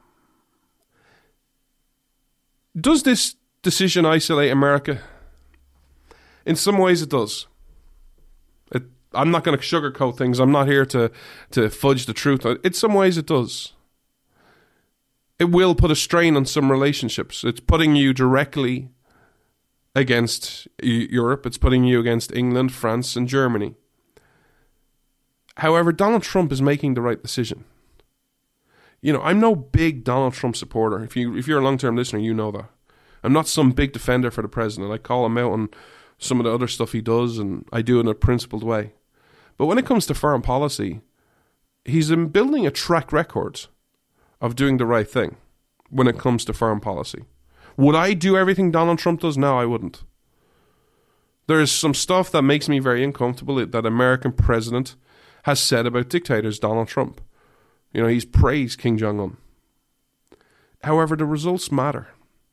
Does this decision isolate America? In some ways it does. It, I'm not going to sugarcoat things. I'm not here to, to fudge the truth. In some ways it does. It will put a strain on some relationships. It's putting you directly against Europe. It's putting you against England, France, and Germany. However, Donald Trump is making the right decision. You know, I'm no big Donald Trump supporter. If you if you're a long-term listener, you know that. I'm not some big defender for the president. I call him out on some of the other stuff he does, and I do it in a principled way. But when it comes to foreign policy, he's been building a track record of doing the right thing when it comes to foreign policy. Would I do everything Donald Trump does? No, I wouldn't. There's some stuff that makes me very uncomfortable that American president has said about dictators, Donald Trump. You know, he's praised Kim Jong-un. However, the results matter.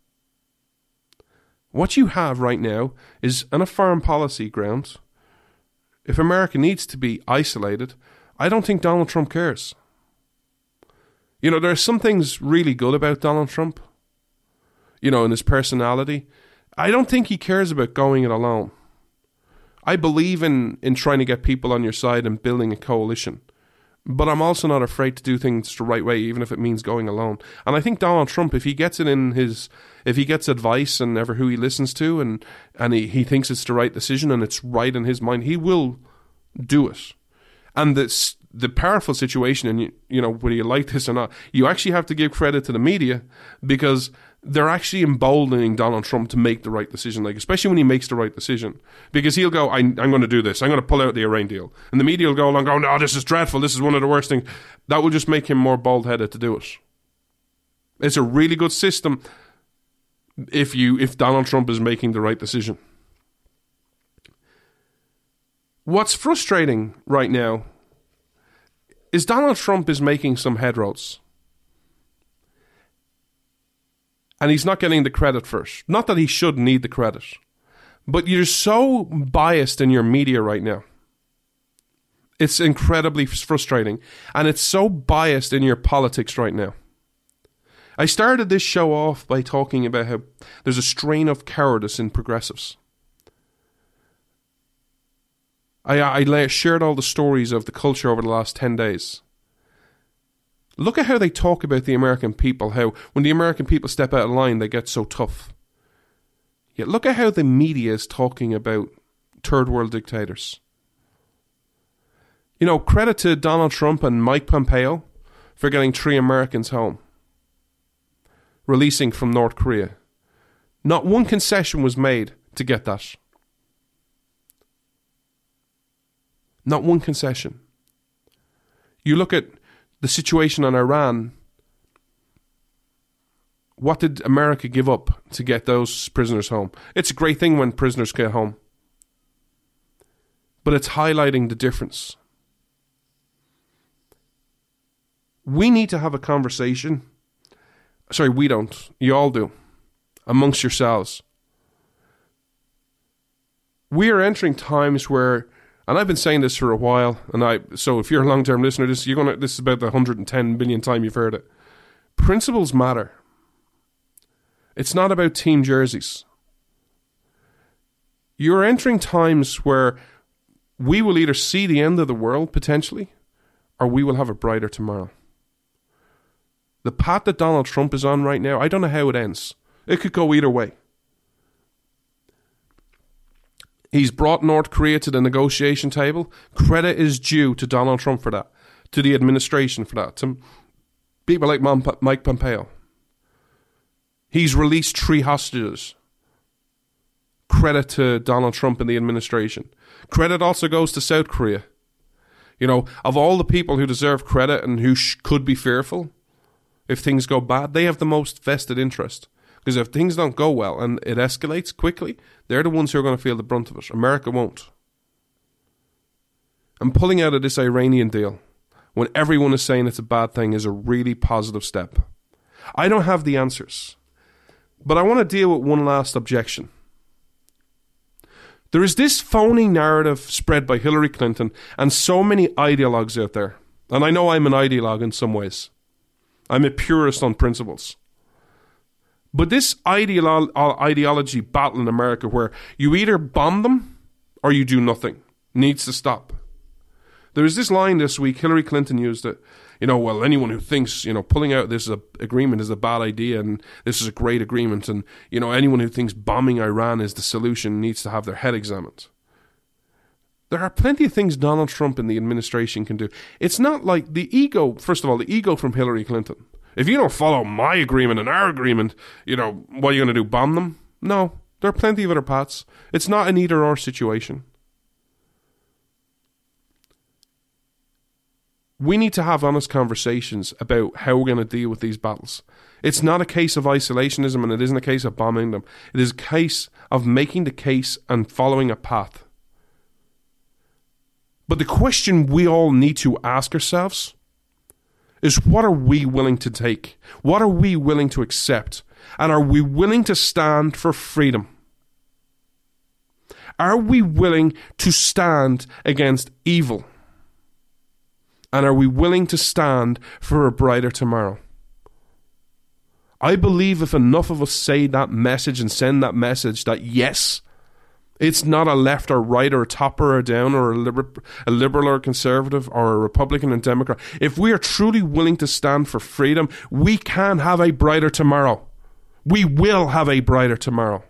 What you have right now is, on a foreign policy ground, if America needs to be isolated, I don't think Donald Trump cares. You know, there are some things really good about Donald Trump, you know, in his personality. I don't think he cares about going it alone. I believe in, in trying to get people on your side and building a coalition. But I'm also not afraid to do things the right way, even if it means going alone. And I think Donald Trump, if he gets it in his, if he gets advice and ever who he listens to, and, and he, he thinks it's the right decision and it's right in his mind, he will do it. And this, the powerful situation, and you, you know, whether you like this or not, you actually have to give credit to the media, because they're actually emboldening Donald Trump to make the right decision, like especially when he makes the right decision. Because he'll go, I, I'm going to do this. I'm going to pull out the Iran deal. And the media will go along, go, no, this is dreadful. This is one of the worst things. That will just make him more bald-headed to do it. It's a really good system if you if Donald Trump is making the right decision. What's frustrating right now is Donald Trump is making some headroads. And he's not getting the credit for it. Not that he should need the credit. But you're so biased in your media right now. It's incredibly frustrating. And it's so biased in your politics right now. I started this show off by talking about how there's a strain of cowardice in progressives. I, I shared all the stories of the culture over the last ten days. Look at how they talk about the American people, how when the American people step out of line, they get so tough. Yet look at how the media is talking about third world dictators. You know, credit to Donald Trump and Mike Pompeo for getting three Americans home, releasing from North Korea. Not one concession was made to get that. Not one concession. You look at the situation on Iran. What did America give up to get those prisoners home? It's a great thing when prisoners get home. But it's highlighting the difference. We need to have a conversation. Sorry, we don't. You all do. Amongst yourselves. We are entering times where, and I've been saying this for a while, and I so if you're a long-term listener, this you're gonna this is about the one hundred ten billion time you've heard it. Principles matter. It's not about team jerseys. You're entering times where we will either see the end of the world potentially, or we will have a brighter tomorrow. The path that Donald Trump is on right now, I don't know how it ends. It could go either way. He's brought North Korea to the negotiation table. Credit is due to Donald Trump for that, to the administration for that, to people like Mike Pompeo. He's released three hostages. Credit to Donald Trump and the administration. Credit also goes to South Korea. You know, of all the people who deserve credit and who sh- could be fearful if things go bad, they have the most vested interest. Because if things don't go well and it escalates quickly, they're the ones who are going to feel the brunt of it. America won't. And pulling out of this Iranian deal, when everyone is saying it's a bad thing, is a really positive step. I don't have the answers. But I want to deal with one last objection. There is this phony narrative spread by Hillary Clinton and so many ideologues out there. And I know I'm an ideologue in some ways. I'm a purist on principles. But this ideolo- ideology battle in America where you either bomb them or you do nothing needs to stop. There was this line this week, Hillary Clinton used it. You know, well, anyone who thinks, you know, pulling out this agreement is a bad idea and this is a great agreement and, you know, anyone who thinks bombing Iran is the solution needs to have their head examined. There are plenty of things Donald Trump and the administration can do. It's not like the ego, first of all, the ego from Hillary Clinton. If you don't follow my agreement and our agreement, you know, what are you going to do, bomb them? No, there are plenty of other paths. It's not an either-or situation. We need to have honest conversations about how we're going to deal with these battles. It's not a case of isolationism and it isn't a case of bombing them. It is a case of making the case and following a path. But the question we all need to ask ourselves is, what are we willing to take? What are we willing to accept? And are we willing to stand for freedom? Are we willing to stand against evil? And are we willing to stand for a brighter tomorrow? I believe if enough of us say that message and send that message that yes, it's not a left or right or a top or a down or a, liber- a liberal or a conservative or a Republican and Democrat. If we are truly willing to stand for freedom, we can have a brighter tomorrow. We will have a brighter tomorrow.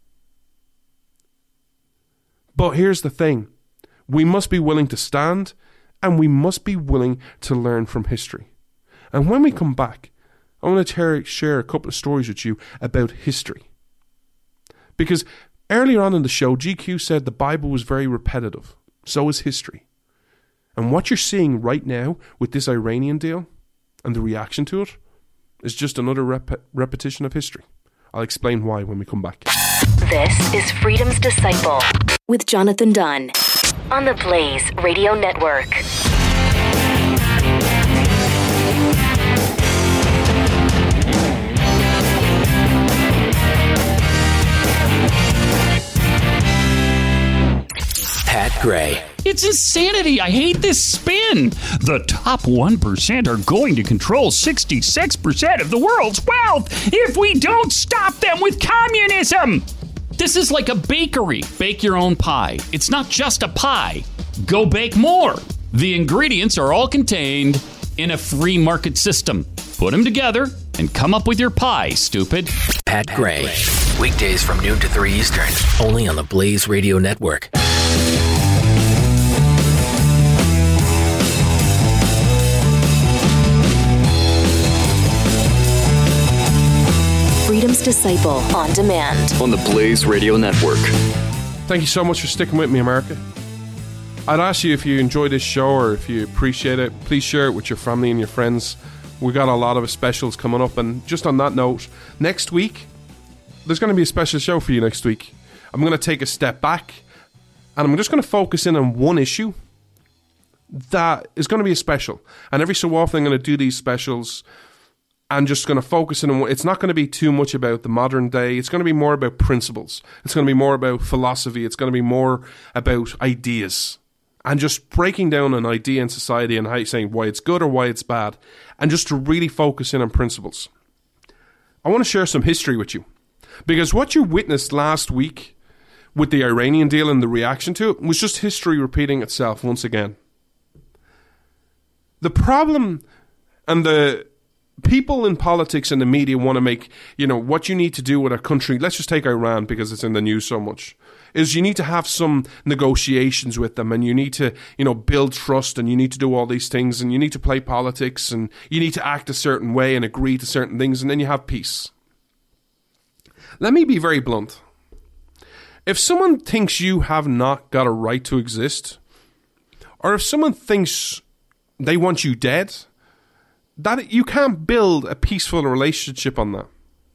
But here's the thing. We must be willing to stand and we must be willing to learn from history. And when we come back, I want to share a couple of stories with you about history. Because earlier on in the show, G Q said the Bible was very repetitive. So is history. And what you're seeing right now with this Iranian deal and the reaction to it is just another rep- repetition of history. I'll explain why when we come back. This is Freedom's Disciple with Jonathan Dunn on the Blaze Radio Network. Pat Gray. It's insanity. I hate this spin. The top one percent are going to control sixty-six percent of the world's wealth if we don't stop them with communism. This is like a bakery. Bake your own pie. It's not just a pie. Go bake more. The ingredients are all contained in a free market system. Put them together and come up with your pie, stupid. Pat Gray. Weekdays from noon to three Eastern. Only on the Blaze Radio Network. Freedom's Disciple on demand on the Blaze Radio Network. Thank you so much for sticking with me, America. I'd ask you, if you enjoy this show or if you appreciate it, please share it with your family and your friends. We got a lot of specials coming up, and just on that note, next week there's going to be a special show for you next week. I'm going to take a step back and I'm just going to focus in on one issue that is going to be a special. And every so often I'm going to do these specials and just going to focus in on, it's not going to be too much about the modern day. It's going to be more about principles. It's going to be more about philosophy. It's going to be more about ideas. And just breaking down an idea in society and how saying why it's good or why it's bad. And just to really focus in on principles. I want to share some history with you. Because what you witnessed last week with the Iranian deal and the reaction to it was just history repeating itself once again. The problem and the people in politics and the media want to make, you know, what you need to do with a country, let's just take Iran because it's in the news so much, is you need to have some negotiations with them and you need to, you know, build trust and you need to do all these things and you need to play politics and you need to act a certain way and agree to certain things and then you have peace. Let me be very blunt. If someone thinks you have not got a right to exist, or if someone thinks they want you dead, that you can't build a peaceful relationship on that.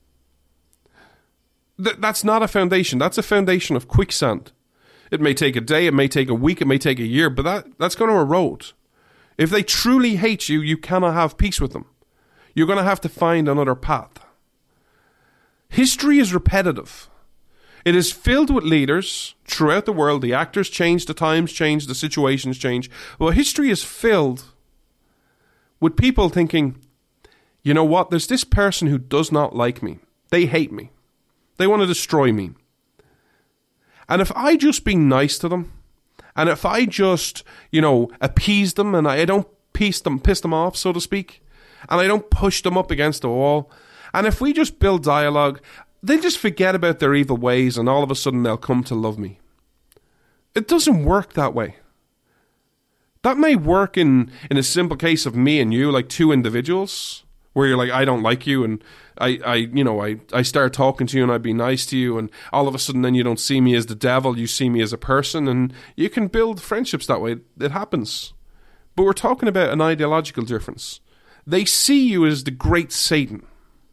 Th- that's not a foundation. That's a foundation of quicksand. It may take a day, it may take a week, it may take a year, but that, that's going to erode. If they truly hate you, you cannot have peace with them. You're going to have to find another path. History is repetitive. It is filled with leaders throughout the world. The actors change, the times change, the situations change. Well, history is filled with people thinking, you know what, there's this person who does not like me. They hate me. They want to destroy me. And if I just be nice to them, and if I just, you know, appease them, and I don't piss them, piss them off, so to speak, and I don't push them up against the wall, and if we just build dialogue, they'll just forget about their evil ways, and all of a sudden they'll come to love me. It doesn't work that way. That may work in, in a simple case of me and you, like two individuals, where you're like, I don't like you, and I, I you know, I, I start talking to you and I be nice to you, and all of a sudden then you don't see me as the devil, you see me as a person, and you can build friendships that way. It happens. But we're talking about an ideological difference. They see you as the great Satan.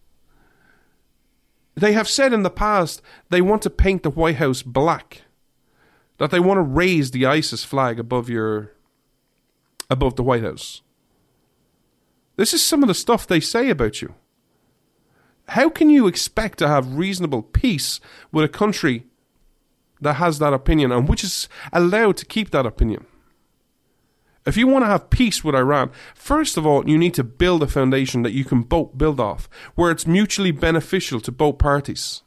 They have said in the past they want to paint the White House black, that they want to raise the ISIS flag above your above the White House. This is some of the stuff they say about you. How can you expect to have reasonable peace with a country that has that opinion and which is allowed to keep that opinion? If you want to have peace with Iran, first of all, you need to build a foundation that you can both build off, where it's mutually beneficial to both parties.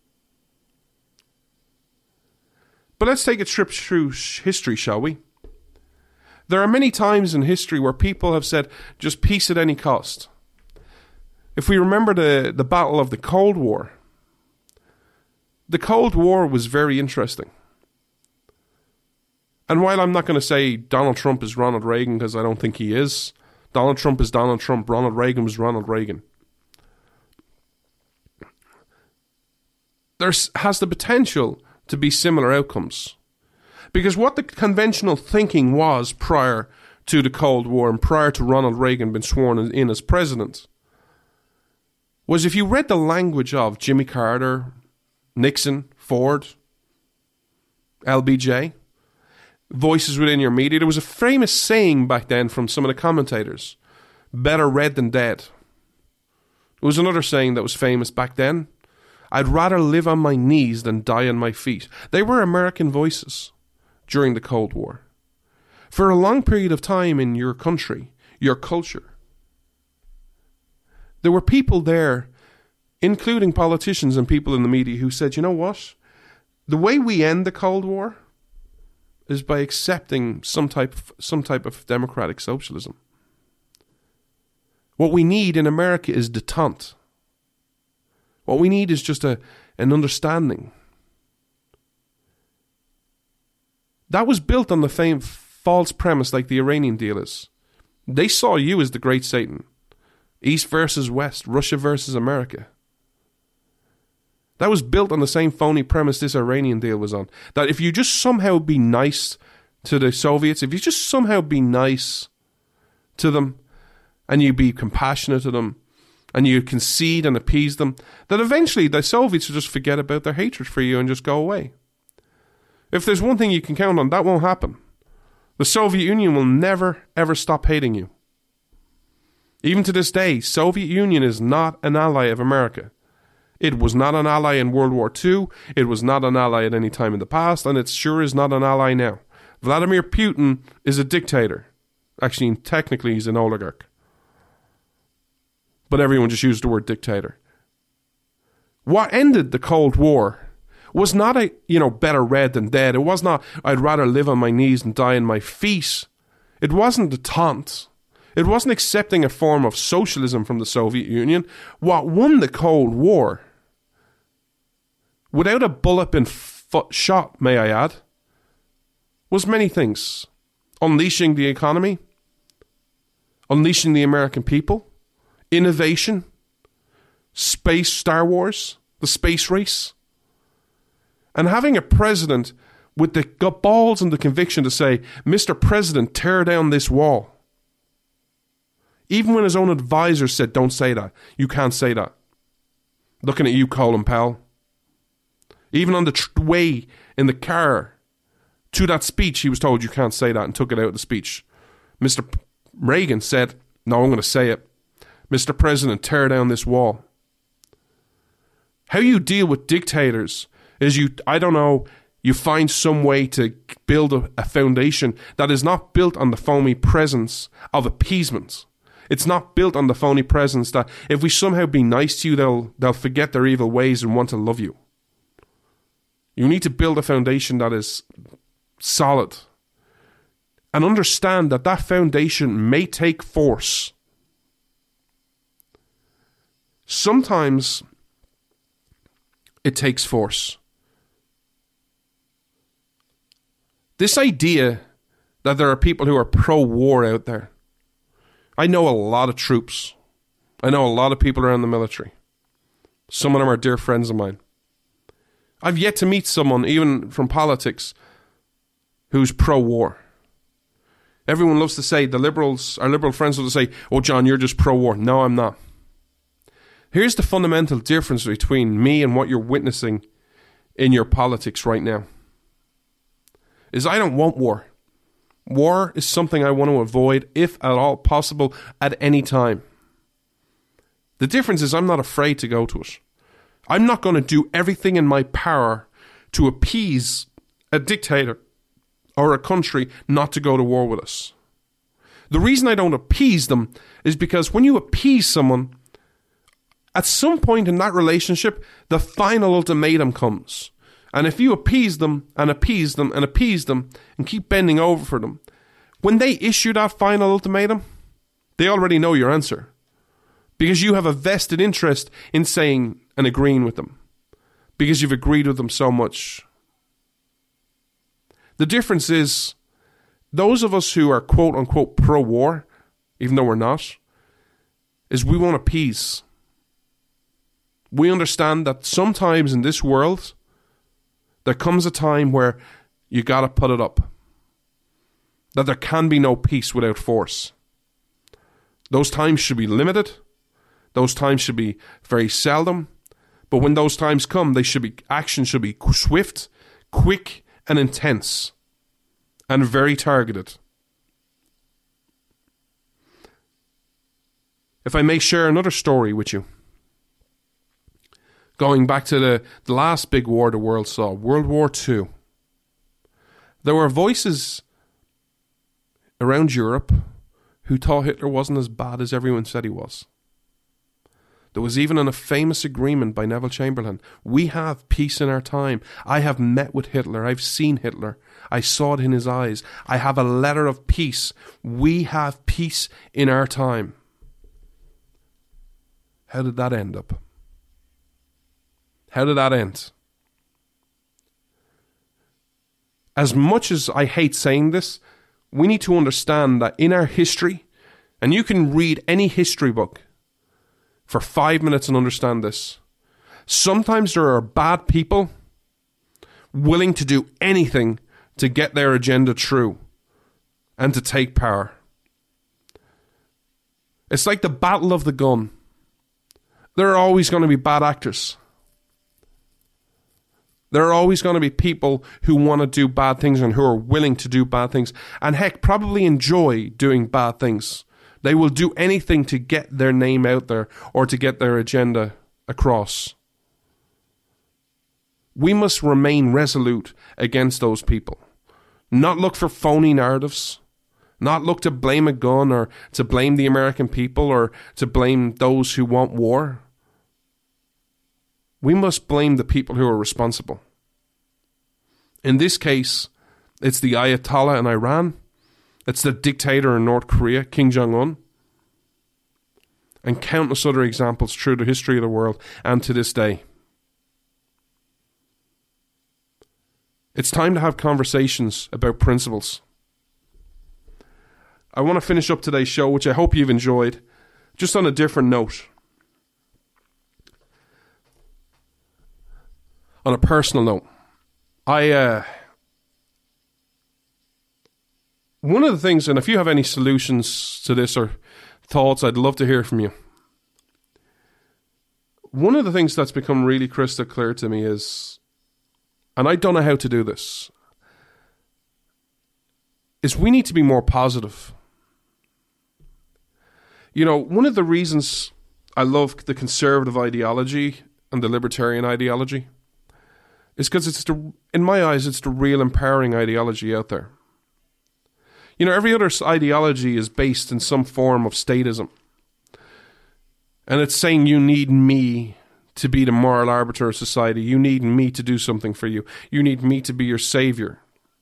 But let's take a trip through history, shall we? There are many times in history where people have said, just peace at any cost. If we remember the, the battle of the Cold War, the Cold War was very interesting. And while I'm not going to say Donald Trump is Ronald Reagan, because I don't think he is, Donald Trump is Donald Trump, Ronald Reagan was Ronald Reagan. There has the potential to be similar outcomes. Because what the conventional thinking was prior to the Cold War and prior to Ronald Reagan being sworn in as president was if you read the language of Jimmy Carter, Nixon, Ford, L B J, voices within your media, there was a famous saying back then from some of the commentators, better red than dead. There was another saying that was famous back then, I'd rather live on my knees than die on my feet. They were American voices during the Cold War. For a long period of time in your country, your culture, there were people there, including politicians and people in the media, who said, you know what? The way we end the Cold War is by accepting some type of, some type of democratic socialism. What we need in America is détente. What we need is just a, an understanding. That was built on the same false premise like the Iranian deal is. They saw you as the great Satan. East versus West, Russia versus America. That was built on the same phony premise this Iranian deal was on. That if you just somehow be nice to the Soviets, if you just somehow be nice to them, and you be compassionate to them, and you concede and appease them, that eventually the Soviets will just forget about their hatred for you and just go away. If there's one thing you can count on, that won't happen. The Soviet Union will never, ever stop hating you. Even to this day, Soviet Union is not an ally of America. It was not an ally in World War Two. It was not an ally at any time in the past, and it sure is not an ally now. Vladimir Putin is a dictator. Actually, technically, he's an oligarch. But everyone just used the word dictator. What ended the Cold War was not a, you know, better red than dead. It was not, I'd rather live on my knees and die on my feet. It wasn't detente. It wasn't accepting a form of socialism from the Soviet Union. What won the Cold War, without a bullet being f- shot, may I add, was many things. Unleashing the economy, unleashing the American people, innovation, space, Star Wars, the space race, and having a president with the balls and the conviction to say, Mister President, tear down this wall. Even when his own advisors said, don't say that. You can't say that. Looking at you, Colin Powell. Even on the tr- way in the car to that speech, he was told you can't say that and took it out of the speech. Mister P- Reagan said, no, I'm going to say it. Mister President, tear down this wall. How you deal with dictators is you, I don't know, you find some way to build a, a foundation that is not built on the phony presence of appeasement. It's not built on the phony presence that if we somehow be nice to you, they'll they'll forget their evil ways and want to love you. You need to build a foundation that is solid. And understand that that foundation may take force. Sometimes it takes force. This idea that there are people who are pro-war out there. I know a lot of troops. I know a lot of people around the military. Some of them are dear friends of mine. I've yet to meet someone, even from politics, who's pro-war. Everyone loves to say, the liberals, our liberal friends love to say, oh, John, you're just pro-war. No, I'm not. Here's the fundamental difference between me and what you're witnessing in your politics right now. Is I don't want war. War is something I want to avoid, if at all possible, at any time. The difference is I'm not afraid to go to it. I'm not going to do everything in my power to appease a dictator or a country not to go to war with us. The reason I don't appease them is because when you appease someone, at some point in that relationship, the final ultimatum comes. And if you appease them and appease them and appease them and keep bending over for them, when they issue that final ultimatum, they already know your answer. Because you have a vested interest in saying and agreeing with them. Because you've agreed with them so much. The difference is, those of us who are quote unquote pro-war, even though we're not, is we want appease. We understand that sometimes in this world, there comes a time where you gotta put it up. That there can be no peace without force. Those times should be limited. Those times should be very seldom. But when those times come, they should be action should be swift, quick, and intense. And very targeted. If I may share another story with you. Going back to the, the last big war the world saw, World War Two. There were voices around Europe who thought Hitler wasn't as bad as everyone said he was. There was even a famous agreement by Neville Chamberlain. We have peace in our time. I have met with Hitler. I've seen Hitler. I saw it in his eyes. I have a letter of peace. We have peace in our time. How did that end up? How did that end? As much as I hate saying this, we need to understand that in our history, and you can read any history book for five minutes and understand this, sometimes there are bad people willing to do anything to get their agenda through and to take power. It's like the battle of the gun. There are always going to be bad actors. There are always going to be people who want to do bad things and who are willing to do bad things. And heck, probably enjoy doing bad things. They will do anything to get their name out there or to get their agenda across. We must remain resolute against those people. Not look for phony narratives. Not look to blame a gun or to blame the American people or to blame those who want war. We must blame the people who are responsible. In this case, it's the Ayatollah in Iran. It's the dictator in North Korea, Kim Jong-un. And countless other examples through the history of the world and to this day. It's time to have conversations about principles. I want to finish up today's show, which I hope you've enjoyed, just on a different note. On a personal note, I, uh, one of the things, and if you have any solutions to this or thoughts, I'd love to hear from you. One of the things that's become really crystal clear to me is, and I don't know how to do this, is we need to be more positive. You know, one of the reasons I love the conservative ideology and the libertarian ideology is because it's the, in my eyes, it's the real empowering ideology out there. You know, every other ideology is based in some form of statism. And it's saying you need me to be the moral arbiter of society. You need me to do something for you. You need me to be your savior.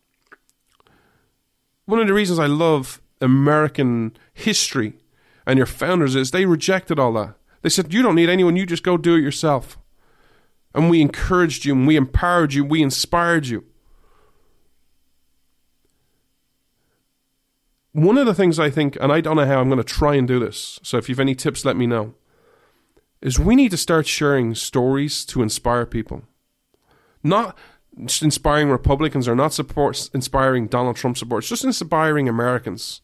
One of the reasons I love American history and your founders is they rejected all that. They said, you don't need anyone, you just go do it yourself. And we encouraged you, and we empowered you, we inspired you. One of the things I think, and I don't know how I'm going to try and do this, so if you have any tips, let me know, is we need to start sharing stories to inspire people. Not inspiring Republicans or not support, inspiring Donald Trump supporters, just inspiring Americans.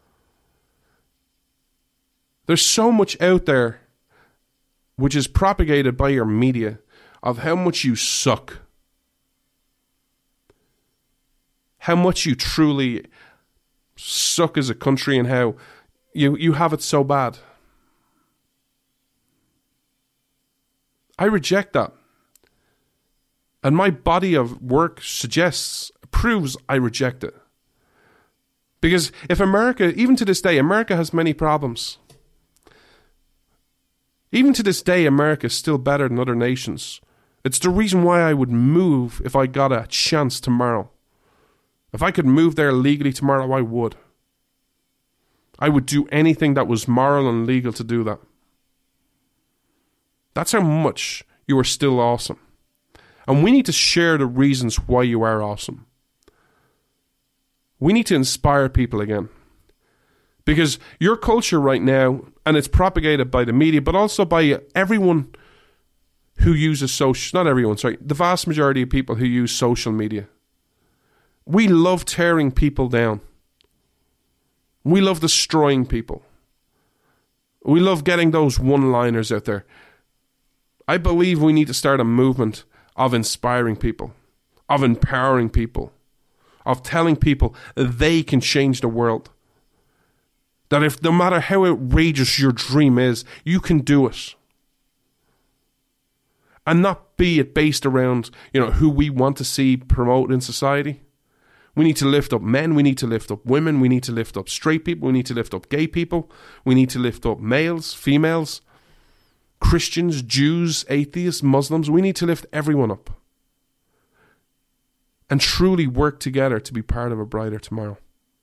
There's so much out there which is propagated by your media of how much you suck. How much you truly suck as a country and how you, you have it so bad. I reject that. And my body of work suggests, proves I reject it. Because if America, even to this day, America has many problems. Even to this day, America is still better than other nations. It's the reason why I would move if I got a chance tomorrow. If I could move there legally tomorrow, I would. I would do anything that was moral and legal to do that. That's how much you are still awesome. And we need to share the reasons why you are awesome. We need to inspire people again. Because your culture right now, and it's propagated by the media, but also by everyone who uses social, not everyone, sorry, the vast majority of people who use social media. We love tearing people down. We love destroying people. We love getting those one-liners out there. I believe we need to start a movement of inspiring people, of empowering people, of telling people they can change the world. That if no matter how outrageous your dream is, you can do it. And not be it based around, you know, who we want to see promoted in society. We need to lift up men, we need to lift up women, we need to lift up straight people, we need to lift up gay people, we need to lift up males, females, Christians, Jews, atheists, Muslims. We need to lift everyone up. And truly work together to be part of a brighter tomorrow.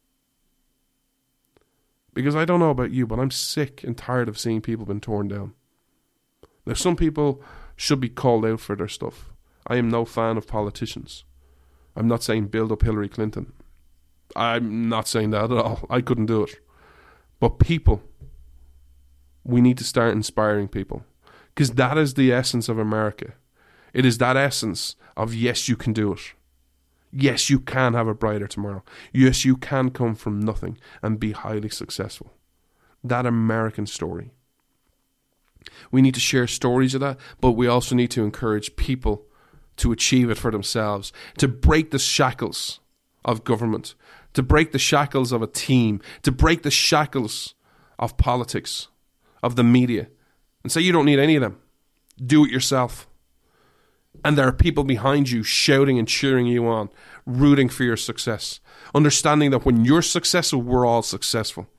Because I don't know about you, but I'm sick and tired of seeing people being torn down. Now, some people should be called out for their stuff. I am no fan of politicians. I'm not saying build up Hillary Clinton. I'm not saying that at all. I couldn't do it. But people, we need to start inspiring people. Because that is the essence of America. It is that essence of yes, you can do it. Yes, you can have a brighter tomorrow. Yes, you can come from nothing and be highly successful. That American story. We need to share stories of that, but we also need to encourage people to achieve it for themselves, to break the shackles of government, to break the shackles of a team, to break the shackles of politics, of the media, and say you don't need any of them. Do it yourself. And there are people behind you shouting and cheering you on, rooting for your success, understanding that when you're successful, we're all successful.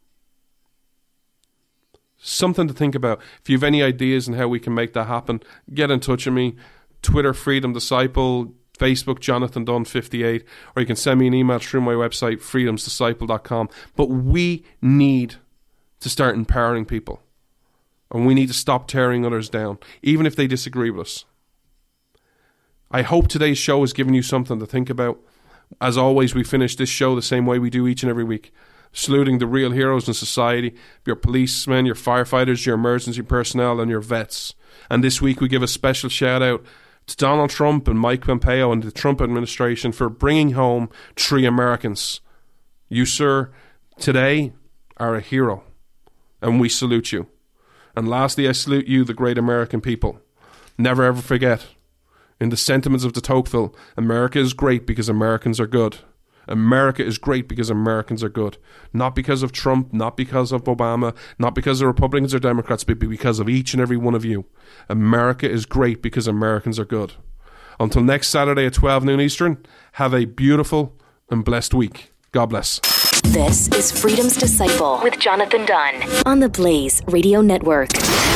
Something to think about. If you have any ideas on how we can make that happen, get in touch with me. Twitter, Freedom Disciple. Facebook, Jonathan Dunn fifty-eight. Or you can send me an email through my website, freedoms disciple dot com. But we need to start empowering people. And we need to stop tearing others down, even if they disagree with us. I hope today's show has given you something to think about. As always, we finish this show the same way we do each and every week, saluting the real heroes in society, your policemen, your firefighters, your emergency personnel, and your vets. And this week we give a special shout out to Donald Trump and Mike Pompeo and the Trump administration for bringing home three Americans. You, sir, today are a hero, and we salute you. And lastly, I salute you, the great American people. Never ever forget, in the sentiments of de Tocqueville, America is great because Americans are good. America is great because Americans are good. Not because of Trump, not because of Obama, not because of Republicans or Democrats, but because of each and every one of you. America is great because Americans are good. Until next Saturday at twelve noon Eastern, have a beautiful and blessed week. God bless. This is Freedom's Disciple with Jonathan Dunn on the Blaze Radio Network.